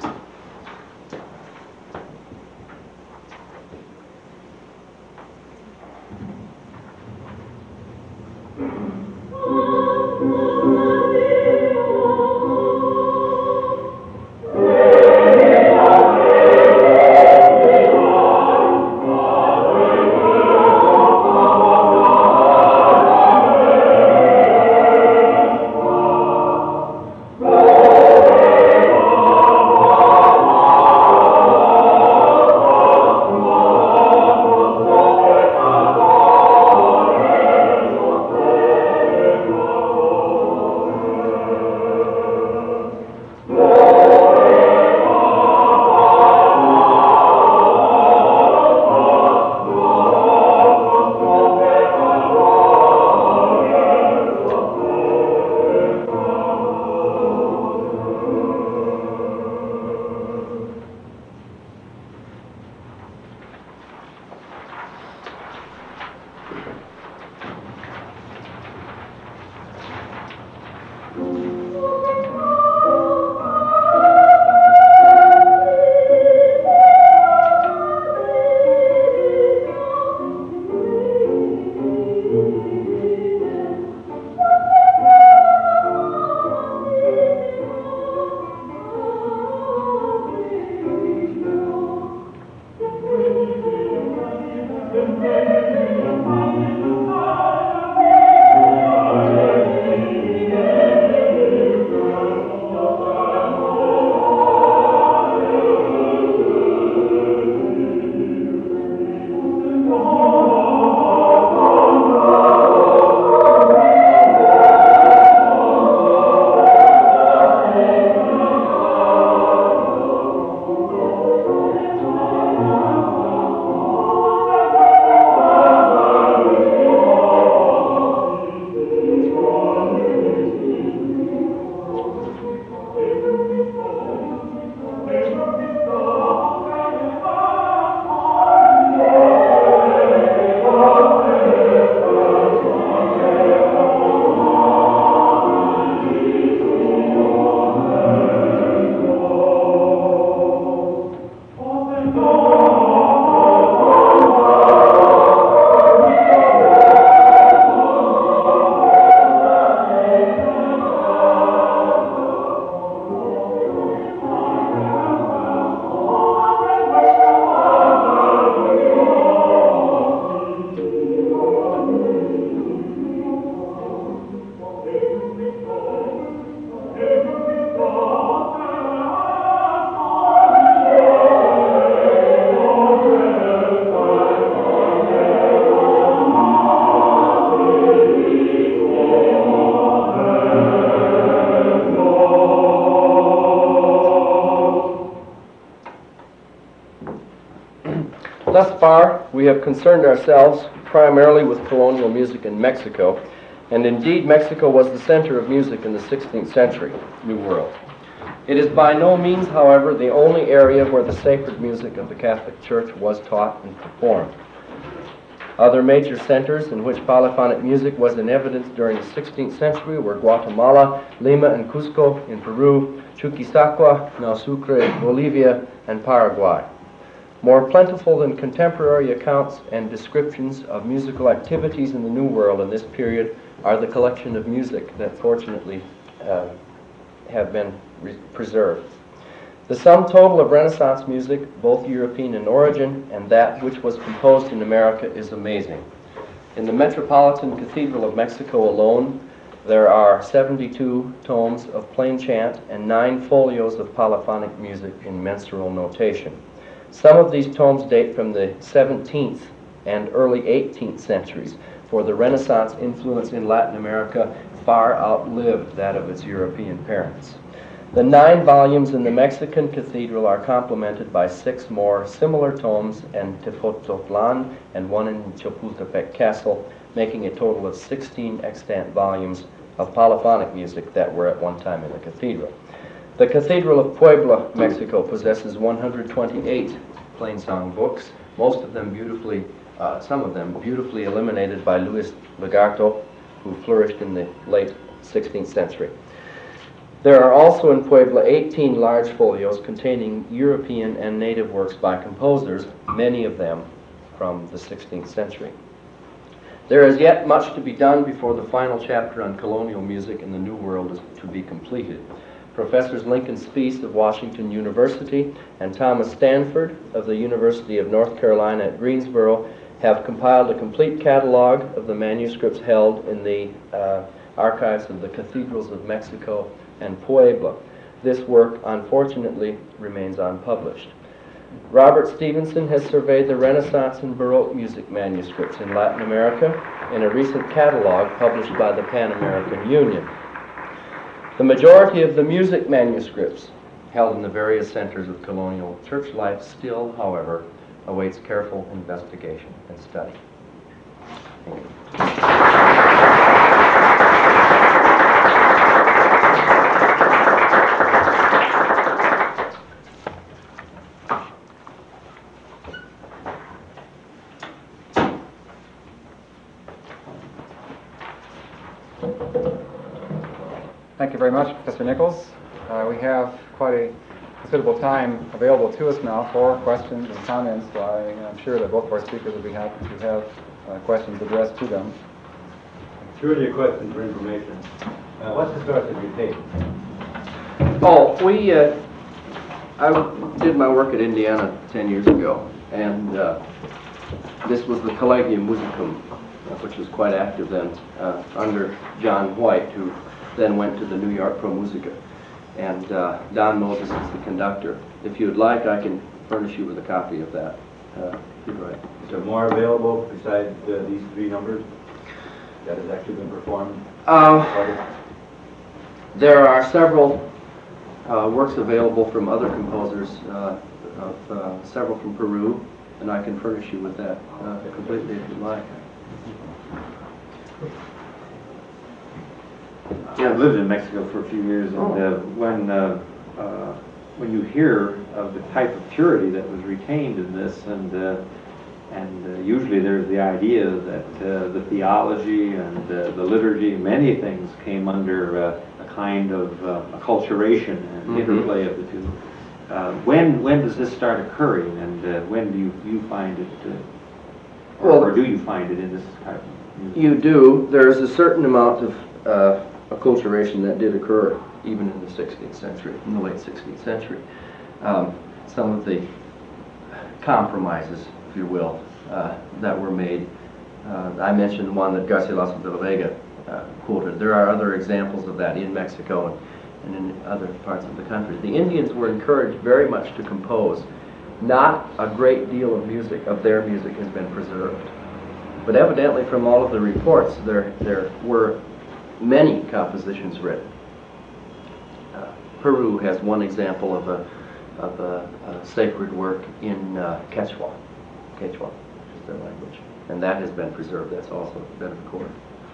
Speaker 3: Thus far, we have concerned ourselves primarily with colonial music in Mexico, and indeed Mexico was the center of music in the sixteenth century New World. It is by no means, however, the only area where the sacred music of the Catholic Church was taught and performed. Other major centers in which polyphonic music was in evidence during the sixteenth century were Guatemala, Lima and Cusco in Peru, Chuquisaca, now Sucre, Bolivia, and Paraguay. More plentiful than contemporary accounts and descriptions of musical activities in the New World in this period are the collection of music that fortunately uh, have been preserved. The sum total of Renaissance music, both European in origin and that which was composed in America, is amazing. In the Metropolitan Cathedral of Mexico alone, there are seventy-two tomes of plain chant and nine folios of polyphonic music in mensural notation. Some of these tomes date from the seventeenth and early eighteenth centuries, for the Renaissance influence in Latin America far outlived that of its European parents. The nine volumes in the Mexican cathedral are complemented by six more similar tomes in Tepoztlan and one in Chapultepec Castle, making a total of sixteen extant volumes of polyphonic music that were at one time in the cathedral. The Cathedral of Puebla, Mexico, possesses one hundred twenty-eight plainsong books, most of them beautifully, uh, some of them beautifully illuminated by Luis Legarto, who flourished in the late sixteenth century. There are also in Puebla eighteen large folios containing European and native works by composers, many of them from the sixteenth century. There is yet much to be done before the final chapter on colonial music in the New World is to be completed. Professors Lincoln Spies of Washington University and Thomas Stanford of the University of North Carolina at Greensboro have compiled a complete catalog of the manuscripts held in the uh, archives of the cathedrals of Mexico and Puebla. This work, unfortunately, remains unpublished. Robert Stevenson has surveyed the Renaissance and Baroque music manuscripts in Latin America in a recent catalog published by the Pan American Union. The majority of the music manuscripts held in the various centers of colonial church life still, however, awaits careful investigation and study. Thank you.
Speaker 2: Thank you very much, Professor Nichols. Uh, we have quite a considerable time available to us now for questions and comments, so I, I'm sure that both of our speakers will be happy to have uh, questions addressed to them.
Speaker 4: Surely a question for information. Uh, what's the source of your tape?
Speaker 3: Oh, we, uh, I did my work at Indiana ten years ago, and uh, this was the Collegium Musicum, uh, which was quite active then, uh, under John White, who then went to the New York Pro Musica. And uh, Don Moses is the conductor. If you'd like, I can furnish you with a copy of that. Uh, right.
Speaker 4: Is there more available besides uh, these three numbers that has actually been performed?
Speaker 3: Uh, there are several uh, works available from other composers, uh, of uh, several from Peru, and I can furnish you with that uh, completely if you'd like.
Speaker 4: Yeah, I've lived in Mexico for a few years, and uh, when uh, uh, when you hear of the type of purity that was retained in this, and uh, and uh, usually there's the idea that uh, the theology and uh, the liturgy, many things came under uh, a kind of uh, acculturation and
Speaker 3: Mm-hmm.
Speaker 4: interplay of the two. Uh, when when does this start occurring, and uh, when do you, you find it, uh, or,
Speaker 3: Well,
Speaker 4: or do you find it in this type of music?
Speaker 3: You do. There's a certain amount of uh, acculturation that did occur even in the sixteenth century, in the late sixteenth century. Um, some of the compromises, if you will, uh, that were made. Uh, I mentioned one that Garcilaso de la Vega uh, quoted. There are other examples of that in Mexico and, and in other parts of the country. The Indians were encouraged very much to compose. Not a great deal of music, of their music, has been preserved. But evidently from all of the reports, there, there were many compositions written. Uh, Peru has one example of a, of a, a sacred work in uh, Quechua, Quechua, which is their language. and that has been preserved. That's also been recorded.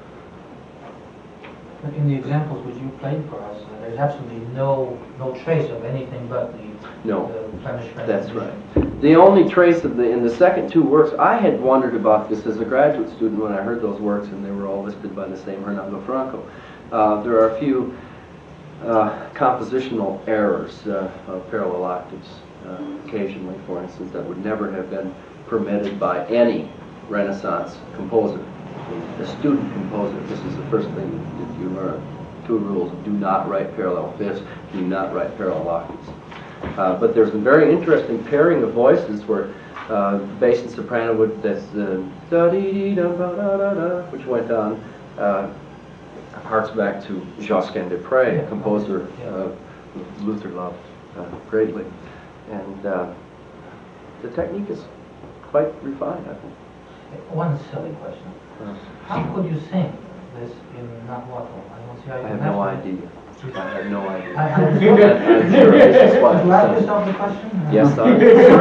Speaker 5: But in the examples which you played for us, uh, there's absolutely no no trace of anything but the,
Speaker 3: No,
Speaker 5: the Flemish French
Speaker 3: that's
Speaker 5: tradition.
Speaker 3: right. The only trace of the, in the second two works, I had wondered about this as a graduate student when I heard those works, and they were all listed by the same Hernando Franco. Uh, there are a few uh, compositional errors uh, of parallel octaves uh, occasionally, for instance, that would never have been permitted by any Renaissance composer. The student composer, this is the first thing that you learn. Two rules: do not write parallel fifths, do not write parallel octaves. Uh, but there's a very interesting pairing of voices where uh, bass and soprano would, that's uh, da dee dee da ba da da da, which went on, uh, harks back to Josquin des Prez, a composer uh, Luther loved uh, greatly. And uh, the technique is quite refined, I think.
Speaker 5: One silly question.
Speaker 3: Uh,
Speaker 5: How could you sing this in Nahuatl? I don't see how you
Speaker 3: I have
Speaker 5: can
Speaker 3: no
Speaker 5: actually-
Speaker 3: idea. I have no idea.
Speaker 5: I- I-
Speaker 3: I'm sure this is why
Speaker 5: Did you ask
Speaker 3: it's done.
Speaker 5: yourself the question?
Speaker 3: Yes, I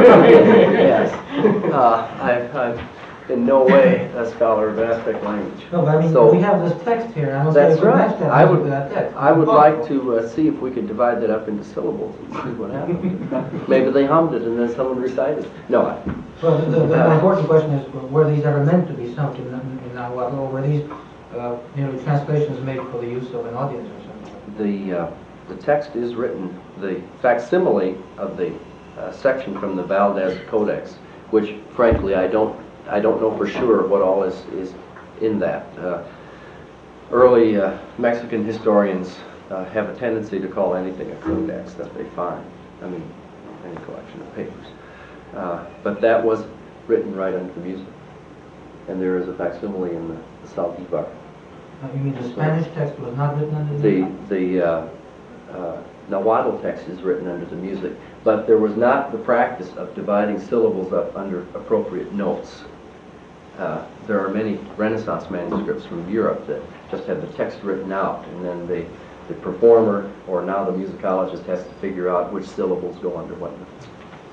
Speaker 3: yes. Uh, I've, I'm in no way a scholar of Aztec language.
Speaker 5: No, but I mean,
Speaker 3: So-
Speaker 5: we have this text here. I don't see how
Speaker 3: That's
Speaker 5: you can
Speaker 3: right.
Speaker 5: match that
Speaker 3: I
Speaker 5: music
Speaker 3: would,
Speaker 5: to that text.
Speaker 3: I would
Speaker 5: It's
Speaker 3: like
Speaker 5: impossible.
Speaker 3: to uh, see if we could divide that up into syllables and see what happens. Maybe they hummed it and then someone recited. No, I,
Speaker 5: Well, the, the, the more important question is, were these ever meant to be sung in, in Nahuatl, or were these, uh, you know, translations made for the use of an audience or something?
Speaker 3: the uh, the text is written, the facsimile of the uh, section from the Valdez Codex, which frankly I don't I don't know for sure what all is is in that. Uh, early uh, Mexican historians uh, have a tendency to call anything a codex that they find. I mean, any collection of papers. Uh, but that was written right under the music, and there is a facsimile in the, the Saldivar.
Speaker 5: Uh, you mean the Spanish text was not written under
Speaker 3: The the uh, uh, Nahuatl text is written under the music, but there was not the practice of dividing syllables up under appropriate notes. Uh, there are many Renaissance manuscripts from Europe that just have the text written out, and then the the performer, or now the musicologist, has to figure out which syllables go under what notes.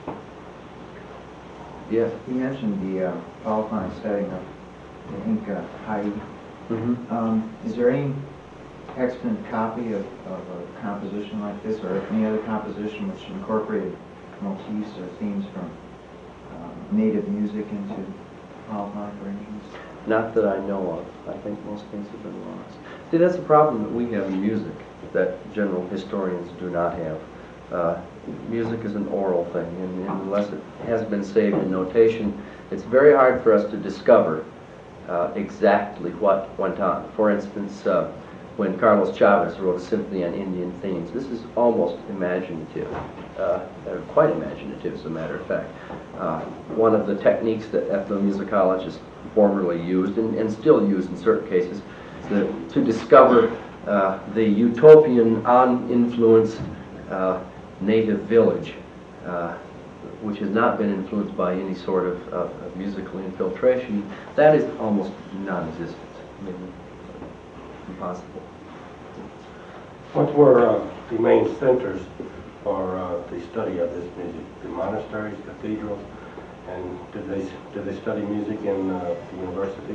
Speaker 3: Yes.
Speaker 6: You mentioned the uh, polyphonic setting of the Inca Haida.
Speaker 3: Mm-hmm.
Speaker 6: Um, is there any extant copy of, of a composition like this, or any other composition which incorporated motifs or themes from um, native music into polyphonic arrangements?
Speaker 3: Not that I know of. I think most things have been lost. See, that's a problem that we have in music that general historians do not have. Uh, music is an oral thing, and, and unless it has been saved in notation, it's very hard for us to discover uh, exactly what went on. For instance, uh, when Carlos Chavez wrote a symphony on Indian themes, this is almost imaginative, uh, uh, quite imaginative as a matter of fact. Uh, one of the techniques that ethnomusicologists formerly used, and, and still use in certain cases, the, to discover uh, the utopian, uninfluenced uh, native village, uh, which has not been influenced by any sort of, of, of musical infiltration, that is almost non-existent. I mean, impossible.
Speaker 7: What were uh, the main centers for uh, the study of this music? The monasteries, cathedrals, and did they did they study music in uh, the university?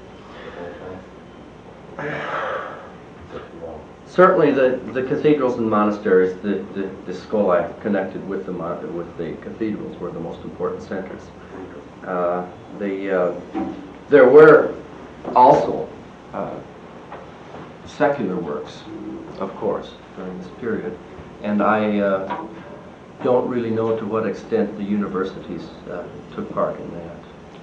Speaker 7: No.
Speaker 3: Certainly, the, the cathedrals and monasteries, the, the, the scholae connected with the mon- with the cathedrals were the most important centers. Uh, the uh, there were also uh, secular works, of course, during this period, and I uh, don't really know to what extent the universities uh, took part in that.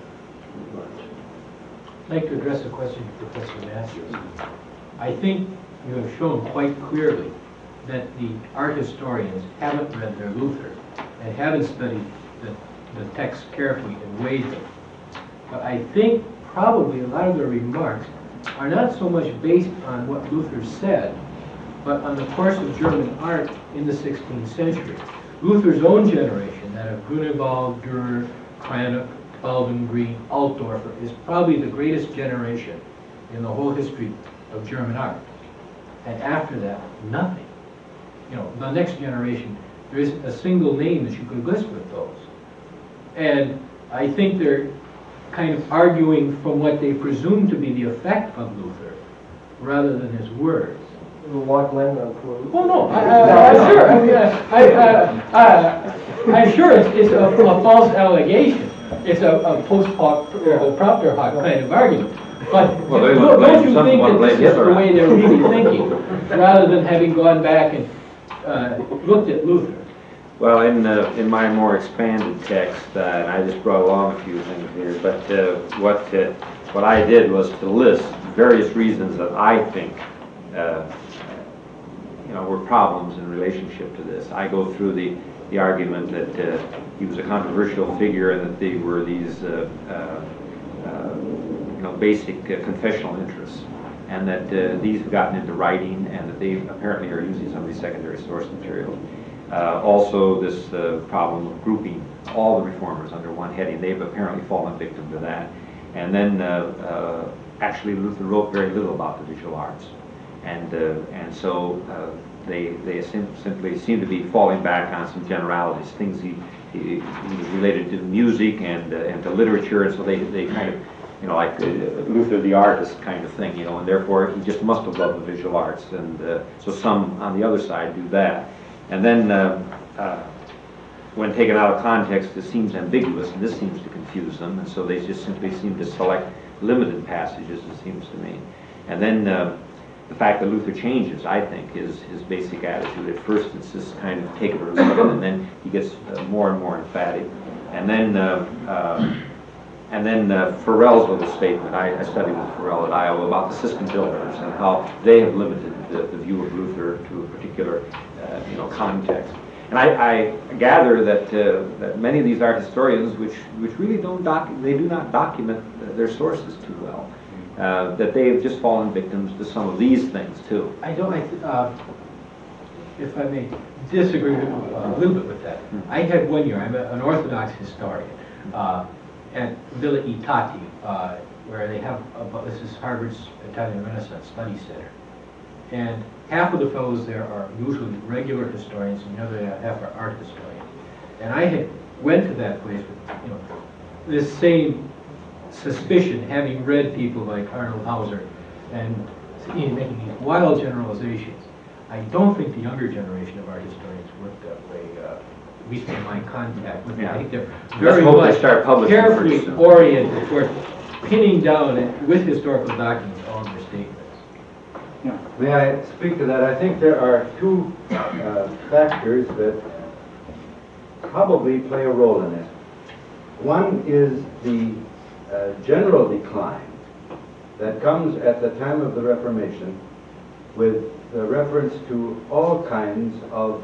Speaker 8: I'd like to address a question to Professor Matthews. I think you have shown quite clearly that the art historians haven't read their Luther and haven't studied the, the text carefully and weighed them. But I think probably a lot of their remarks are not so much based on what Luther said, but on the course of German art in the sixteenth century. Luther's own generation, that of Grunewald, Dürer, Cranach, Baldwin Green, Altdorfer, is probably the greatest generation in the whole history of German art. And after that, nothing. You know, the next generation, there isn't a single name that you could list with those. And I think there, kind of arguing from what they presume to be the effect of Luther, rather than his words.
Speaker 3: Walk land on poor Luther.
Speaker 8: Well, no, I, I, I'm sure. I mean, I, uh, uh, I'm sure it's, it's a, a false allegation. It's a, a post hoc, uh, propter hoc kind of argument. But
Speaker 1: Well, they
Speaker 8: don't,
Speaker 1: wanna blame
Speaker 8: don't you
Speaker 1: some-
Speaker 8: think
Speaker 1: wanna
Speaker 8: that
Speaker 1: blame
Speaker 8: this is
Speaker 1: Hitler
Speaker 8: the
Speaker 1: on
Speaker 8: way
Speaker 1: it.
Speaker 8: they're really thinking, rather than having gone back and uh, looked at Luther?
Speaker 1: Well, in, uh, in my more expanded text, uh, and I just brought along a few things here, but uh, what, uh, what I did was to list various reasons that I think uh, you know, were problems in relationship to this. I go through the, the argument that uh, he was a controversial figure and that they were these uh, uh, uh, you know, basic uh, confessional interests, and that uh, these have gotten into writing and that they apparently are using some of these secondary source materials. Uh, also, this uh, problem of grouping all the reformers under one heading. They've apparently fallen victim to that. And then, uh, uh, actually, Luther wrote very little about the visual arts. And, uh, and so uh, they, they sim simply seem to be falling back on some generalities, things he, he, he was related to music and, uh, and to literature, and so they, they kind of, you know, like uh, Luther the artist kind of thing, you know, and therefore he just must have loved the visual arts. And uh, so some on the other side do that. And then, uh, uh, when taken out of context, it seems ambiguous, and this seems to confuse them, and so they just simply seem to select limited passages, it seems to me. And then uh, the fact that Luther changes, I think, is his basic attitude. At first, it's just kind of take it or leave it, and then he gets uh, more and more emphatic. And then, uh, uh, and then uh, Farrell's little statement. I, I studied with Farrell at Iowa about the system builders and how they have limited the, the view of Luther to a particular, uh, you know, context. And I, I gather that uh, that many of these art historians, which which really don't doc, they do not document their sources too well, uh, that they have just fallen victims to some of these things too.
Speaker 8: I don't, I, th- uh, if I may disagree with, uh, a little bit with that. I had one year, I'm a, an Orthodox historian, uh, at Villa Itati, uh, where they have, a, this is Harvard's Italian Renaissance Study Center. And half of the fellows there are usually regular historians, and the other half are art historians. And I had went to that place with, you know, this same suspicion, having read people like Arnold Hauser and you know, making these wild generalizations. I don't think the younger generation of art historians work that way, uh, at least in my contact with them.
Speaker 1: Yeah.
Speaker 8: I think they're
Speaker 1: Let's
Speaker 8: very
Speaker 1: hope they
Speaker 8: much
Speaker 1: start publishing
Speaker 8: carefully
Speaker 1: pretty soon.
Speaker 8: oriented toward pinning down and, with historical documents all of their statements.
Speaker 9: May I speak to that? I think there are two uh, factors that probably play a role in it. One is the uh, general decline that comes at the time of the Reformation with the reference to all kinds of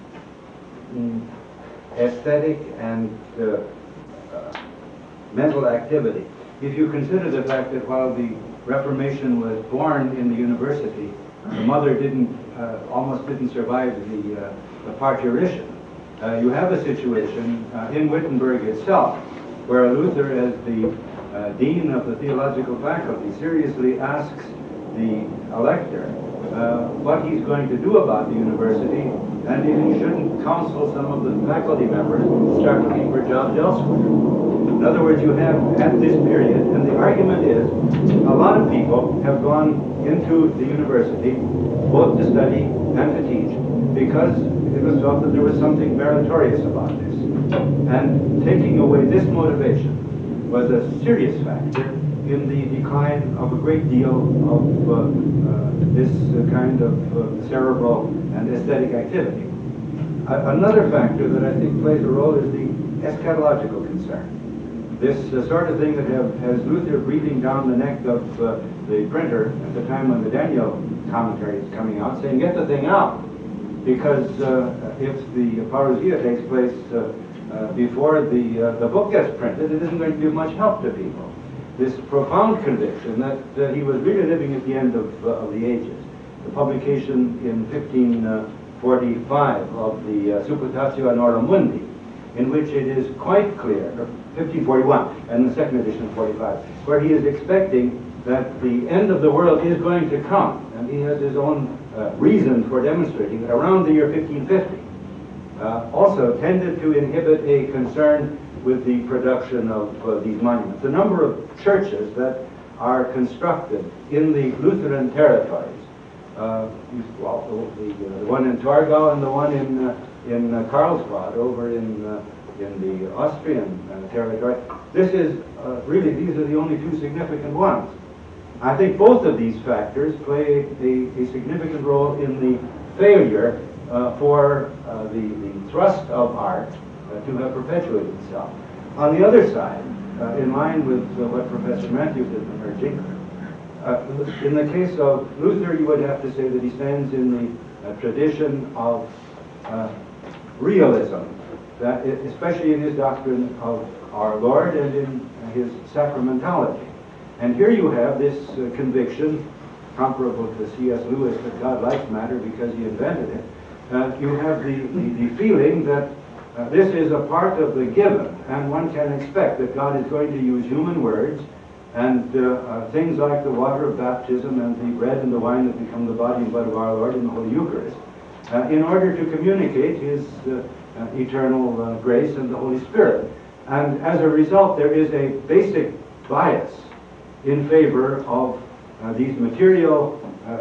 Speaker 9: mm, aesthetic and uh, uh, mental activity. If you consider the fact that while the Reformation was born in the university, the mother didn't, uh, almost didn't survive the, uh, the parturition. Uh, you have a situation uh, in Wittenberg itself where Luther, as the uh, dean of the theological faculty, seriously asks the elector uh, what he's going to do about the university and if he shouldn't counsel some of the faculty members to start looking for jobs elsewhere. In other words, you have at this period, and the argument is, a lot of people have gone into the university both to study and to teach because it was thought that there was something meritorious about this. And taking away this motivation was a serious factor in the decline of a great deal of uh, uh, this uh, kind of uh, cerebral and aesthetic activity. Uh, another factor that I think plays a role is the eschatological concern. This uh, sort of thing that have, has Luther breathing down the neck of uh, the printer at the time when the Daniel commentary is coming out, saying, get the thing out. Because uh, if the parousia takes place uh, uh, before the, uh, the book gets printed, it isn't going to be of much help to people. This profound conviction that uh, he was really living at the end of, uh, of the ages. The publication in fifteen forty-five of the uh, Supputatio Annorum Mundi, in which it is quite clear, fifteen forty-one, and the second edition of forty-five, where he is expecting that the end of the world is going to come, and he has his own uh, reason for demonstrating that around the year fifteen fifty. Uh, also tended to inhibit a concern with the production of uh, these monuments. The number of churches that are constructed in the Lutheran territories, uh, well, the, uh, the one in Torgau and the one in uh, in uh, Karlsbad over in uh, in the Austrian uh, territory. This is uh, really, these are the only two significant ones. I think both of these factors play a, a significant role in the failure uh, for uh, the, the thrust of art uh, to have perpetuated itself. On the other side, uh, in line with uh, what Professor Matthews has been urging, uh, in the case of Luther, you would have to say that he stands in the uh, tradition of uh, realism, that it, especially in his doctrine of our Lord and in his sacramentality. And here you have this uh, conviction, comparable to C S Lewis, that God likes matter because he invented it. Uh, you have the, the, the feeling that uh, this is a part of the given, and one can expect that God is going to use human words and uh, uh, things like the water of baptism and the bread and the wine that become the body and blood of our Lord in the Holy Eucharist, uh, in order to communicate his uh, uh, eternal uh, grace and the Holy Spirit. And as a result, there is a basic bias in favor of uh, these material uh,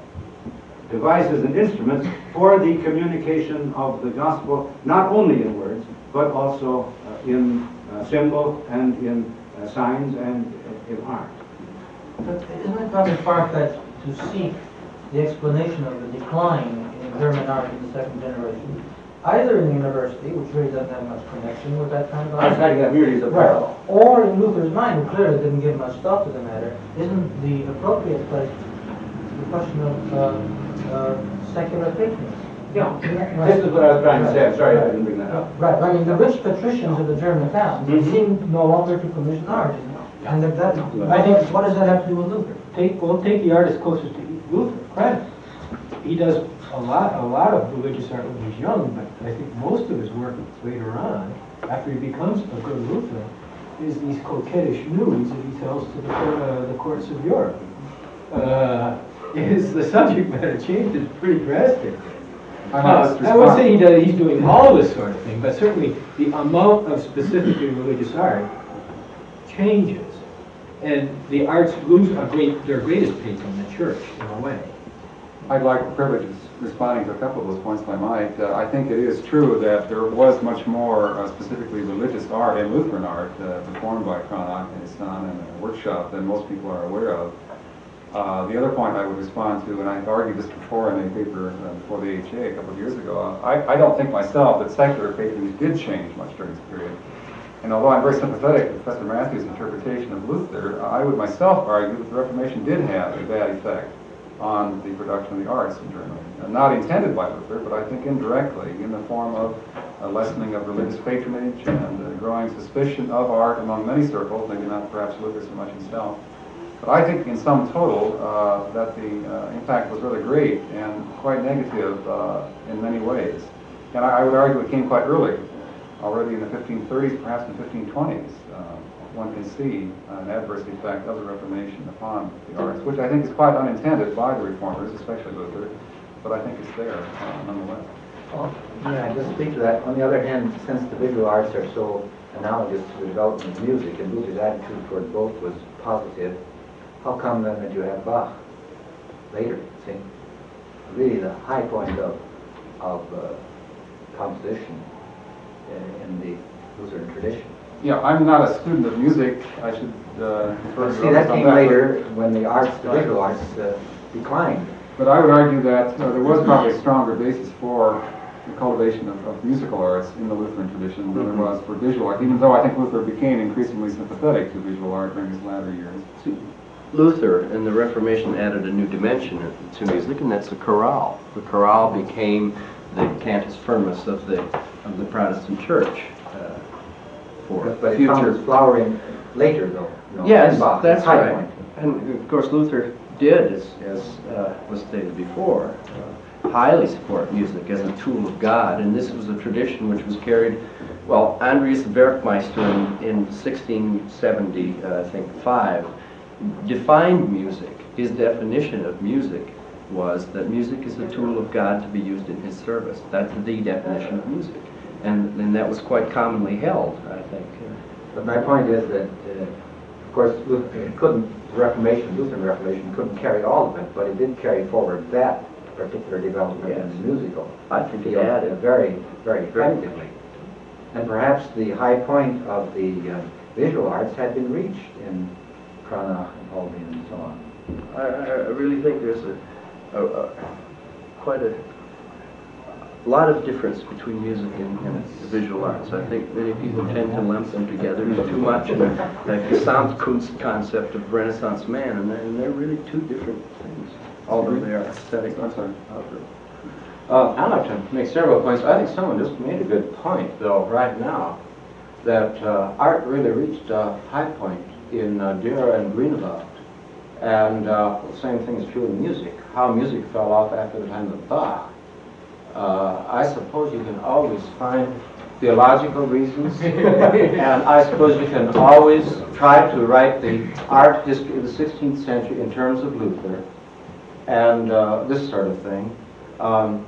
Speaker 9: devices and instruments for the communication of the gospel, not only in words, but also uh, in uh, symbol and in uh, signs and uh, in art.
Speaker 5: But isn't it rather far-fetched to seek the explanation of the decline in German art in the second generation, either in the university, which really doesn't have much connection with that kind of art,
Speaker 9: I think that really is a parallel.
Speaker 5: or in Luther's mind, who clearly didn't give much thought to the matter? Isn't the appropriate place the question of uh, uh, secular patrons?
Speaker 9: Yeah,
Speaker 5: Right.
Speaker 9: this is what I was trying to say. I'm sorry I didn't bring that up.
Speaker 5: Right, I mean, the rich patricians of the German towns
Speaker 9: Mhm.
Speaker 5: seem no longer to commission art. And that, that,
Speaker 8: I think-
Speaker 5: what does that have to do with Luther?
Speaker 8: Take, well, take the artist closest to Luther, Krenz. He does a lot, a lot of religious art when he's young, but I think most of his work later on, after he becomes a good Lutheran, is these coquettish nudes that he tells to the, cour- uh, the courts of Europe. Uh, is the subject matter changes pretty drastic.
Speaker 2: I
Speaker 8: Now,
Speaker 2: must
Speaker 8: I would
Speaker 2: respond.
Speaker 8: say he does, he's doing all this sort of thing, but certainly the amount of specifically religious art changes. And the arts lose a great, their greatest patron, the church, in a way.
Speaker 2: I'd like the privilege of responding to a couple of those points if I might. Uh, I think it is true that there was much more uh, specifically religious art and Lutheran art uh, performed by Cranach and his son in a workshop than most people are aware of. Uh, the other point I would respond to, and I've argued this before in a paper uh, before the A H A a couple of years ago, uh, I, I don't think myself that secular patronage did change much during this period. And although I'm very sympathetic to Professor Matthews' interpretation of Luther, I would myself argue that the Reformation did have a bad effect on the production of the arts in Germany. Uh, not intended by Luther, but I think indirectly in the form of a lessening of religious patronage and uh, growing suspicion of art among many circles, maybe not perhaps Luther so much himself. But I think in sum total uh, that the uh, impact was really great and quite negative uh, in many ways. And I, I would argue it came quite early. Already in the fifteen thirties, perhaps in the fifteen twenties, uh, one can see an adverse effect of the Reformation upon the arts, which I think is quite unintended by the Reformers, especially Luther, but I think it's there uh, nonetheless.
Speaker 10: Well, yeah, just speak to that. On the other hand, since the visual arts are so analogous to the development of music, and Luther's attitude toward both was positive, how come then that you have Bach later, see? Really the high point of, of uh, composition in the Lutheran tradition.
Speaker 2: Yeah, I'm not a student of music. I should uh, refer to
Speaker 10: See, that
Speaker 2: others on
Speaker 10: came later when the arts, the visual arts uh, declined.
Speaker 2: But I would argue that uh, there was probably a stronger basis for the cultivation of, of musical arts in the Lutheran tradition than there was for visual art, even though I think Luther became increasingly sympathetic to visual art during his latter years.
Speaker 3: Luther and the Reformation added a new dimension to music, and that's the chorale. The chorale became the cantus firmus of the of the Protestant Church uh, for
Speaker 10: But, but it
Speaker 3: future.
Speaker 10: found its flowering later, though. You know,
Speaker 3: Yes,
Speaker 10: in Bach,
Speaker 3: that's
Speaker 10: high
Speaker 3: right.
Speaker 10: point.
Speaker 3: And of course, Luther did, as, as uh, was stated before, uh, highly support music as a tool of God, and this was a tradition which was carried. Well, Andreas Werkmeister in, in sixteen seventy, uh, I think, five, defined music. His definition of music was that music is a tool of God to be used in His service. That's the definition of music. and, and that was quite commonly held, I think.
Speaker 10: But my point is that, uh, of course, Luther couldn't, the Reformation, Lutheran Reformation couldn't carry all of it, but it did carry forward that particular development
Speaker 3: Yes.
Speaker 10: in the musical.
Speaker 3: I think it
Speaker 10: You know,
Speaker 3: added.
Speaker 10: very, very effectively. And perhaps the high point of the uh, visual arts had been reached in Cranach and Holbein and so on.
Speaker 3: I, I I really think there's a, a, a quite a lot of difference between music and, and the visual arts. I think many people tend to lump them together too much, and like the Soundkunst concept of Renaissance man, and they're, and they're really two different things, although they are aesthetic.
Speaker 11: I'm sorry. Uh, I'd like to make several points. I think someone just made a good point, though, right now, that uh, art really reached a high point in uh, Dürer and Grünewald. And uh, the same thing is true in music. How music fell off after the time of Bach. Uh, I suppose you can always find theological reasons, and I suppose you can always try to write the art history of the sixteenth century in terms of Luther, and uh, this sort of thing. Um,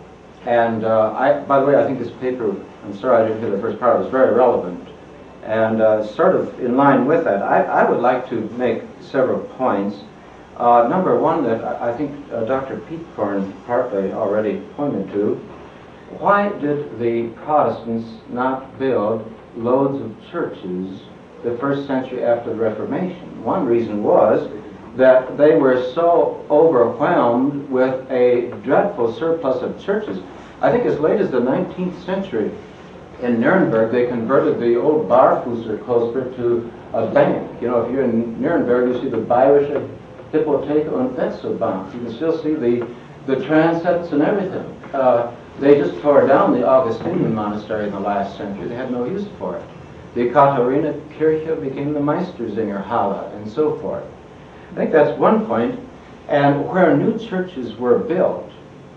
Speaker 11: and uh, I, by the way, I think this paper, I'm sorry I didn't hear the first part, was very relevant. And uh, sort of in line with that, I, I would like to make several points. Uh, number one, that I, I think uh, Doctor Peatcorn partly already pointed to, why did the Protestants not build loads of churches the first century after the Reformation? One reason was that they were so overwhelmed with a dreadful surplus of churches. I think as late as the nineteenth century, in Nuremberg, they converted the old Barfußer Kloster to a bank. You know, if you're in Nuremberg, you see the Bayerische Hypothek und Wechselbank. You can still see the, the transepts and everything. Uh, they just tore down the Augustinian monastery in the last century. They had no use for it. The Katharina Kirche became the Meistersinger Halle, and so forth. I think that's one point. And where new churches were built,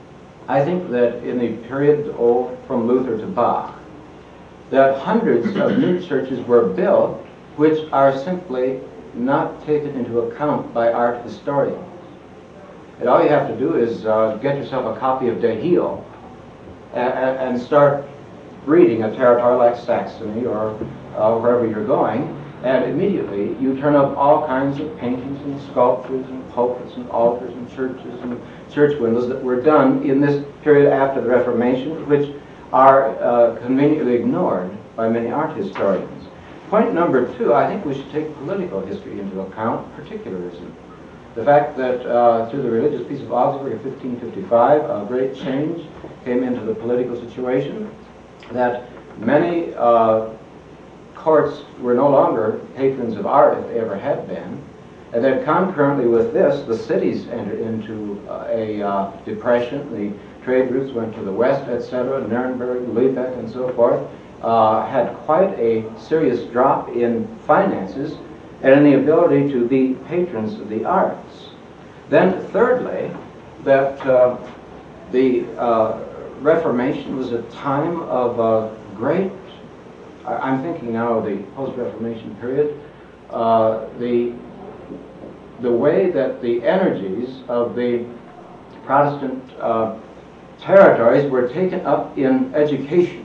Speaker 11: I think that in the period oh, from Luther to Bach, that hundreds of new churches were built which are simply not taken into account by art historians. And all you have to do is uh, get yourself a copy of De Heel and, and start reading a territory like Saxony or uh, wherever you're going, and immediately you turn up all kinds of paintings and sculptures and pulpits and altars and churches and church windows that were done in this period after the Reformation, which are uh, conveniently ignored by many art historians. Point number two, I think we should take political history into account, particularism. The fact that uh, through the religious peace of Augsburg of fifteen fifty-five, a great change came into the political situation, that many uh, courts were no longer patrons of art if they ever had been, and that concurrently with this, the cities entered into uh, a uh, depression. The trade routes went to the west, et cetera, Nuremberg, Lübeck, and so forth, uh, had quite a serious drop in finances and in the ability to be patrons of the arts. Then, thirdly, that uh, the uh, Reformation was a time of uh, great, I'm thinking now of the post-Reformation period, uh, the, the way that the energies of the Protestant uh, territories were taken up in education.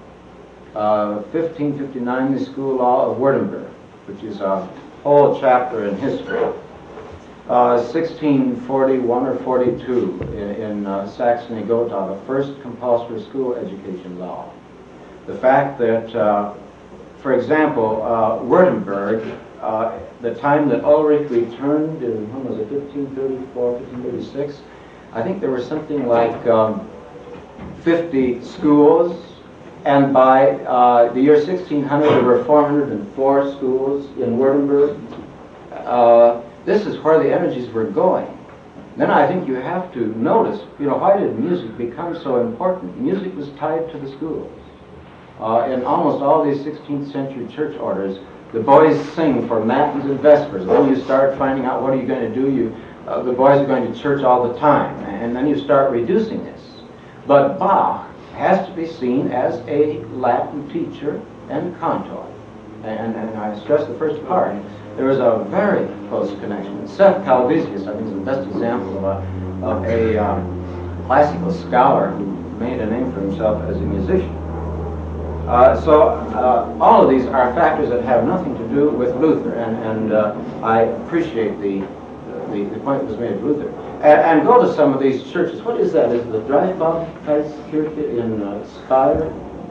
Speaker 11: Uh, fifteen fifty-nine, the school law of Württemberg, which is a whole chapter in history. Uh, sixteen forty-one or forty-two in, in uh, Saxony-Gotha, the first compulsory school education law. The fact that, uh, for example, uh, Württemberg, uh, the time that Ulrich returned in, when was it, fifteen thirty-four, fifteen thirty-six, I think there were something like um, fifty schools, and by uh, the year sixteen hundred there were four hundred four schools in Württemberg. Uh, this is where the energies were going. Then I think you have to notice, you know, why did music become so important? Music was tied to the schools. Uh, in almost all these sixteenth century church orders, the boys sing for matins and vespers. Then you start finding out what are you going to do. You Uh, the boys are going to church all the time, and then you start reducing this. But Bach has to be seen as a Latin teacher and cantor. And, and I stress the first part. There is a very close connection. Seth Calvisius, I think, is the best example of a, of a um, classical scholar who made a name for himself as a musician. Uh, so uh, all of these are factors that have nothing to do with Luther, and, and uh, I appreciate the, the, the point that was made of Luther. And, and go to some of these churches. What is that? Is it the Dreifaltigkeitskirche in uh, Speyer,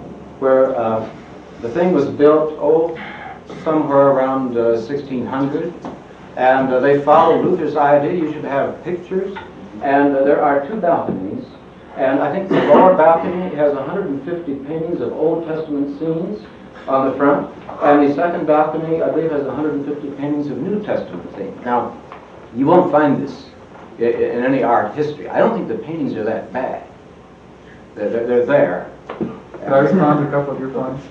Speaker 11: where uh, the thing was built, oh, somewhere around uh, sixteen hundred, and uh, they followed Luther's idea. You should have pictures, and uh, there are two balconies. And I think the lower balcony has one hundred fifty paintings of Old Testament scenes on the front, and the second balcony, I believe, has one hundred fifty paintings of New Testament scenes. Now, you won't find this in, in any art history. I don't think the paintings are that bad. They're, they're, they're there.
Speaker 2: Can I respond to a couple of your points?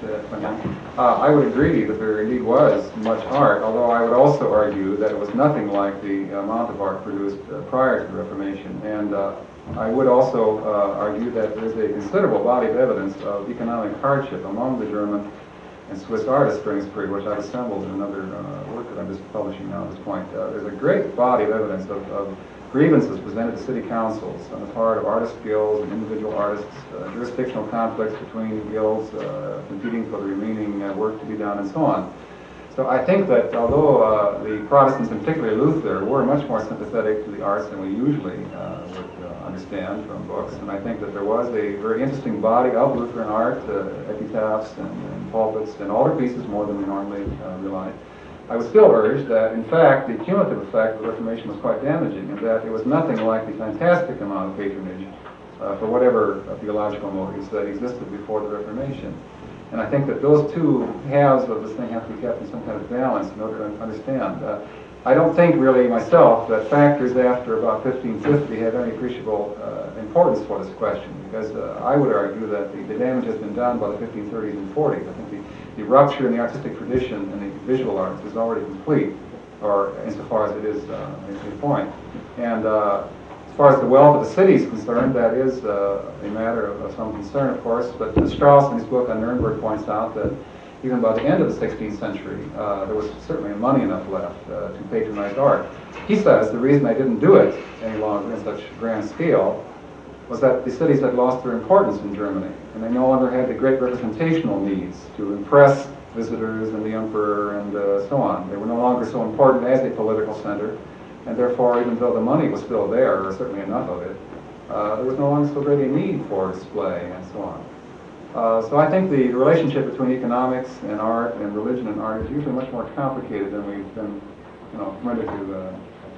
Speaker 2: Uh, I would agree that there indeed was much art, although I would also argue that it was nothing like the amount of art produced uh, prior to the Reformation. And uh, I would also uh, argue that there is a considerable body of evidence of economic hardship among the German and Swiss artists during this period, which I've assembled in another uh, work that I'm just publishing now at this point. Uh, there's a great body of evidence of, of grievances presented to city councils on the part of artist guilds and individual artists, uh, jurisdictional conflicts between guilds uh, competing for the remaining uh, work to be done, and so on. So I think that although uh, the Protestants, and particularly Luther, were much more sympathetic to the arts than we usually uh, would uh, understand from books, and I think that there was a very interesting body of Lutheran art, uh, epitaphs and, and pulpits and altarpieces more than we normally uh, realize. I would still urge that, in fact, the cumulative effect of the Reformation was quite damaging, and that it was nothing like the fantastic amount of patronage uh, for whatever uh, theological motives that existed before the Reformation. And I think that those two halves of this thing have to be kept in some kind of balance in order to understand. Uh, I don't think really myself that factors after about fifteen fifty have any appreciable uh, importance for this question, because uh, I would argue that the, the damage has been done by the fifteen thirties and forties. I think the, the rupture in the artistic tradition and the visual arts is already complete, or insofar as it is uh, a point. And uh, as far as the wealth of the city is concerned, that is uh, a matter of, of some concern, of course, but Strauss in his book on Nuremberg points out that even by the end of the sixteenth century, uh, there was certainly money enough left uh, to patronize art. He says the reason I didn't do it any longer in such grand scale was that the cities had lost their importance in Germany, and they no longer had the great representational needs to impress visitors and the emperor and uh, so on. They were no longer so important as a political center, and therefore, even though the money was still there, or certainly enough of it, uh, there was no longer so great a need for display and so on. Uh, so I think the relationship between economics and art and religion and art is usually much more complicated than we've been, you know, permitted to uh,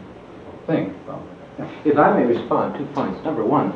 Speaker 2: think. Well, yeah.
Speaker 11: If I may respond, two points. Number one,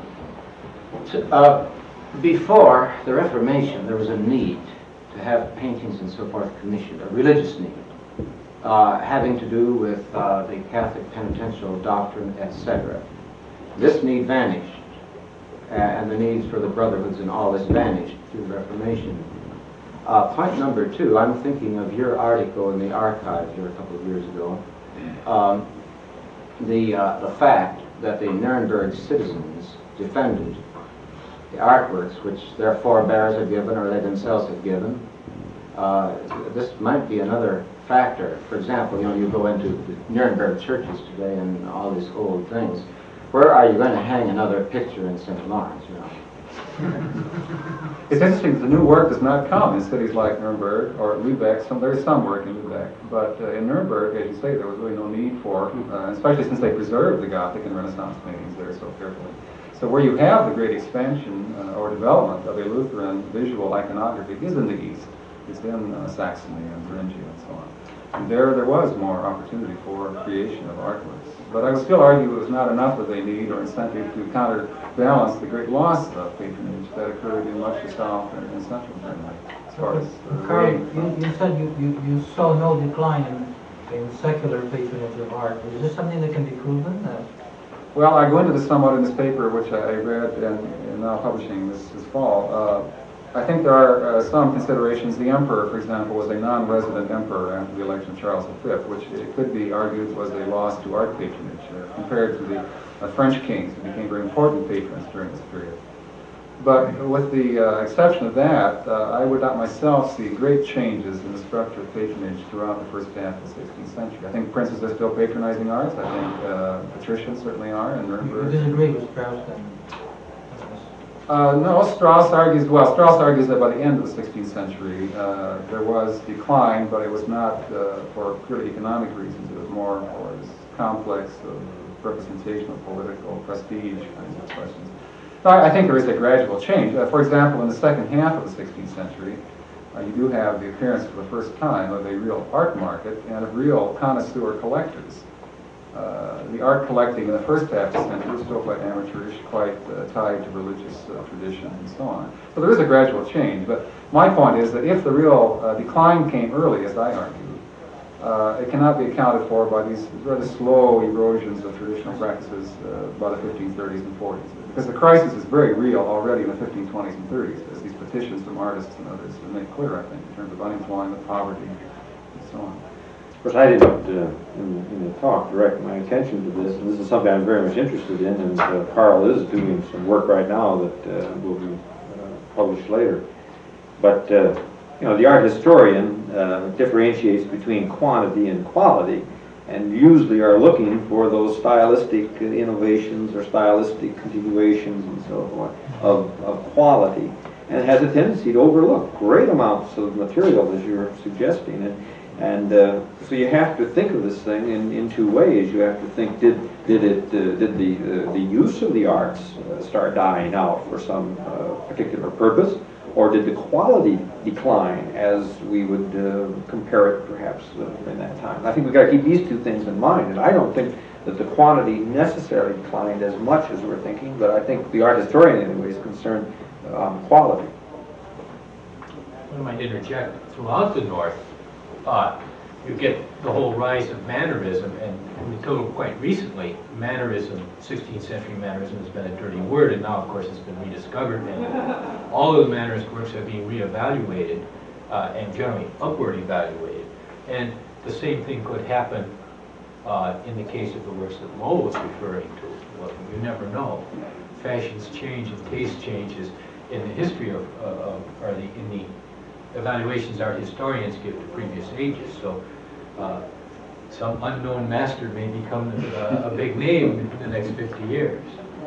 Speaker 11: uh, before the Reformation, there was a need to have paintings and so forth commissioned, a religious need, uh, having to do with uh, the Catholic penitential doctrine, et cetera. This need vanished, uh, and the needs for the brotherhoods and all this vanished through the Reformation. Uh, point number two, I'm thinking of your article in the archive here a couple of years ago. Um, the, uh, the fact that the Nuremberg citizens defended the artworks which their forebears had given or they themselves had given. Uh, this might be another factor. For example, you know, you go into the Nuremberg churches today and all these old things. Where are you going to hang another picture in Saint Lawrence, you know?
Speaker 2: It's interesting that the new work does not come in cities like Nuremberg or Lübeck. Some, there is some work in Lübeck, but uh, in Nuremberg, as you say, there was really no need for, uh, especially since they preserved the Gothic and Renaissance paintings there so carefully. So where you have the great expansion uh, or development of a Lutheran visual iconography is in the East. It's in uh, Saxony and Thuringia and so on. And there, there was more opportunity for creation of artworks. But I would still argue it was not enough of a need or incentive to counterbalance the great loss of patronage that occurred in much of South and, and Central Germany. As far as uh,
Speaker 5: Karl, you, you said you, you, you saw no decline in, in secular patronage of art. Is this something that can be proven? Uh,
Speaker 2: Well, I go into this somewhat in this paper, which I read and, and now publishing this, this fall. Uh, I think there are uh, some considerations. The emperor, for example, was a non-resident emperor after the election of Charles the Fifth, which it could be argued was a loss to art patronage uh, compared to the uh, French kings, who became very important patrons during this period. But with the uh, exception of that, uh, I would not myself see great changes in the structure of patronage throughout the first half of the sixteenth century. I think princes are still patronizing arts. I think uh, patricians certainly are in Nuremberg.
Speaker 5: You disagree with Strauss then?
Speaker 2: Uh, no, Strauss argues, well, Strauss argues that by the end of the sixteenth century, uh, there was decline, but it was not uh, for purely economic reasons. It was more for this complex of representation of political prestige kinds of questions. So I, I think there is a gradual change. Uh, for example, in the second half of the sixteenth century, uh, you do have the appearance for the first time of a real art market and of real connoisseur collectors. Uh, the art collecting in the first half of the century was still quite amateurish, quite uh, tied to religious uh, tradition and so on. So there is a gradual change, but my point is that if the real uh, decline came early, as I argue, uh, it cannot be accounted for by these rather slow erosions of traditional practices uh, by the fifteen thirties and forties. Because the crisis is very real already in the fifteen twenties and thirties, as these petitions from artists and others make clear, I think, in terms of unemployment, poverty, and so on.
Speaker 4: Of course, I didn't, uh, in, in the talk, direct my attention to this, and this is something I'm very much interested in, and uh, Carl is doing some work right now that uh, will be uh, published later. But, uh, you know, the art historian uh, differentiates between quantity and quality, and usually are looking for those stylistic innovations or stylistic continuations and so forth of, of quality, and has a tendency to overlook great amounts of material, as you're suggesting. And, And uh, so you have to think of this thing in, in two ways. You have to think, did did it uh, did the uh, the use of the arts uh, start dying out for some uh, particular purpose, or did the quality decline as we would uh, compare it perhaps uh, in that time? I think we've got to keep these two things in mind. And I don't think that the quantity necessarily declined as much as we're thinking, but I think the art historian anyway is concerned on um, quality.
Speaker 8: I might interject. Throughout the North, Uh, you get the whole rise of mannerism, and until quite recently, mannerism, sixteenth century mannerism has been a dirty word, and now of course it's been rediscovered, and all of the mannerist works are being reevaluated uh, and generally upward evaluated. And the same thing could happen uh, in the case of the works that Lowell was referring to. Well, you never know. Fashions change and taste changes in the history of, uh, of or the, in the evaluations art historians give to previous ages. So uh, some unknown master may become uh, a big name in the next fifty years.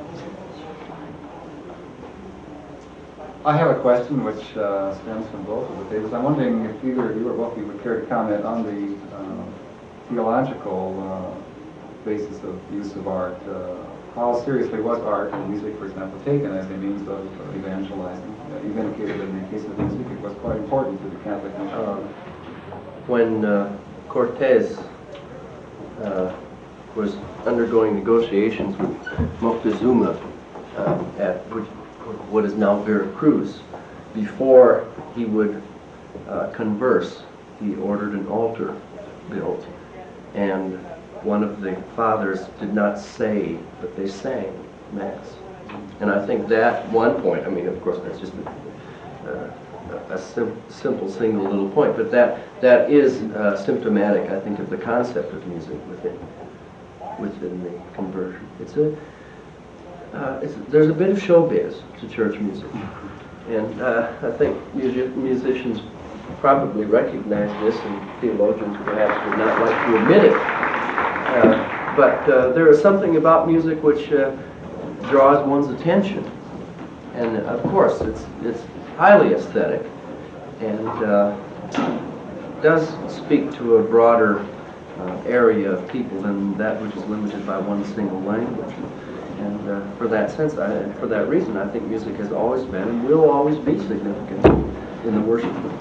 Speaker 2: I have a question which uh, stems from both of the papers. I'm wondering if either of you or both of you would care to comment on the uh, theological uh, basis of use of art. Uh, how seriously was art and music, for example, taken as a means of uh, evangelizing? Uh, you've indicated that in the case of music it was quite important to the Catholic nation.
Speaker 3: Uh, when uh, Cortez uh, was undergoing negotiations with Moctezuma uh, at which, what is now Veracruz, before he would uh, converse, he ordered an altar built, and one of the fathers did not say, but they sang Mass. And I think that one point, I mean, of course, that's just a, uh, a sim simple single little point, but that that is uh, symptomatic, I think, of the concept of music within within the conversion. It's a uh, it's, there's a bit of showbiz to church music, and uh, I think music, musicians probably recognize this, and theologians perhaps would not like to admit it. Uh, but uh, there is something about music which uh, draws one's attention, and uh, of course it's it's highly aesthetic, and uh, does speak to a broader uh, area of people than that which is limited by one single language. And uh, for that sense, I, for that reason, I think music has always been and will always be significant in the worship of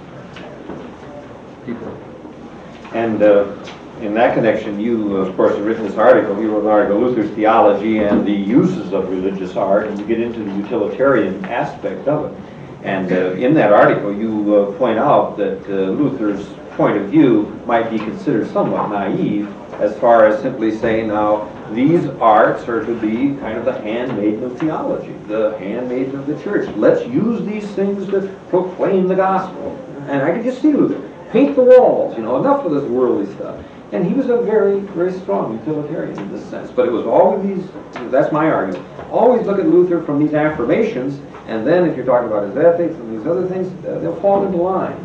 Speaker 3: people.
Speaker 4: And uh, in that connection, you, of course, have written this article. You wrote an article, Luther's Theology and the Uses of Religious Art, and you get into the utilitarian aspect of it. And uh, in that article, you uh, point out that uh, Luther's point of view might be considered somewhat naive as far as simply saying, now, these arts are to be kind of the handmaiden of theology, the handmaiden of the church. Let's use these things to proclaim the gospel. And I could just see Luther. Paint the walls, you know, enough of this worldly stuff. And he was a very, very strong utilitarian in this sense. But it was always these, that's my argument, always look at Luther from these affirmations, and then if you're talking about his ethics and these other things, uh, they'll fall into line. That's,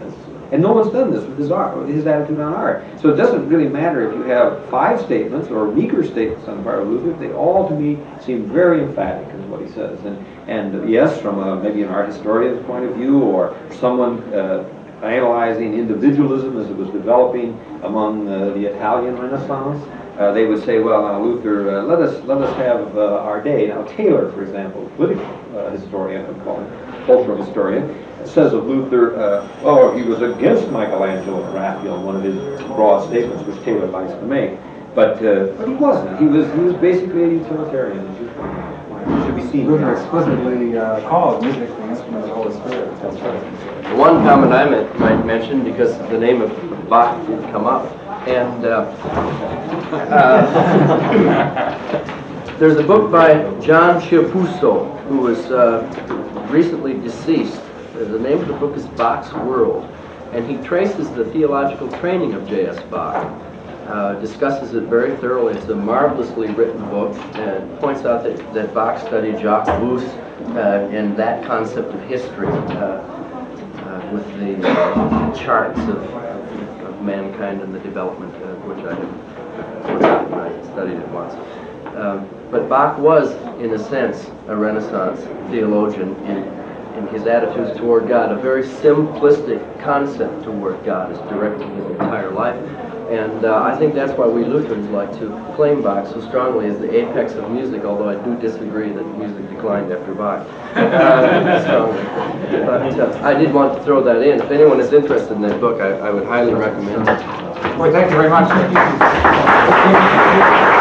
Speaker 4: And no one's done this with his art, with his attitude on art. So it doesn't really matter if you have five statements or meager statements on the part of Luther. They all, to me, seem very emphatic in what he says. And, and yes, from a, maybe an art historian's point of view, or someone uh, analyzing individualism as it was developing among uh, the Italian Renaissance, uh, they would say, well, now Luther, uh, let us let us have uh, our day. Now Taylor, for example, political uh, historian, I would call him, cultural historian, says of Luther, uh, oh, he was against Michelangelo and Raphael, one of his broad statements, which Taylor likes to make. But uh, but he wasn't. He was he was basically a utilitarian. It should be seen.
Speaker 2: Luther explicitly uh, called music the instrument of the Holy Spirit.
Speaker 3: One comment I might, might mention, because the name of Bach did come up, and uh, uh, there's a book by John Chiappusso, who was uh, recently deceased. The name of the book is Bach's World, and he traces the theological training of J S Bach. Uh, discusses it very thoroughly. It's a marvelously written book, and points out that, that Bach studied Jacques Bous uh, and that concept of history uh, uh, with the uh, charts of, of mankind and the development, uh, which I had forgotten. I studied it once. Um, but Bach was, in a sense, a Renaissance theologian in, in his attitudes toward God. A very simplistic concept toward God is directing his entire life. And uh, I think that's why we Lutherans like to claim Bach so strongly as the apex of music, although I do disagree that music declined after Bach. Uh, strongly. But uh, I did want to throw that in. If anyone is interested in that book, I, I would highly recommend it.
Speaker 2: Well, thank you very much.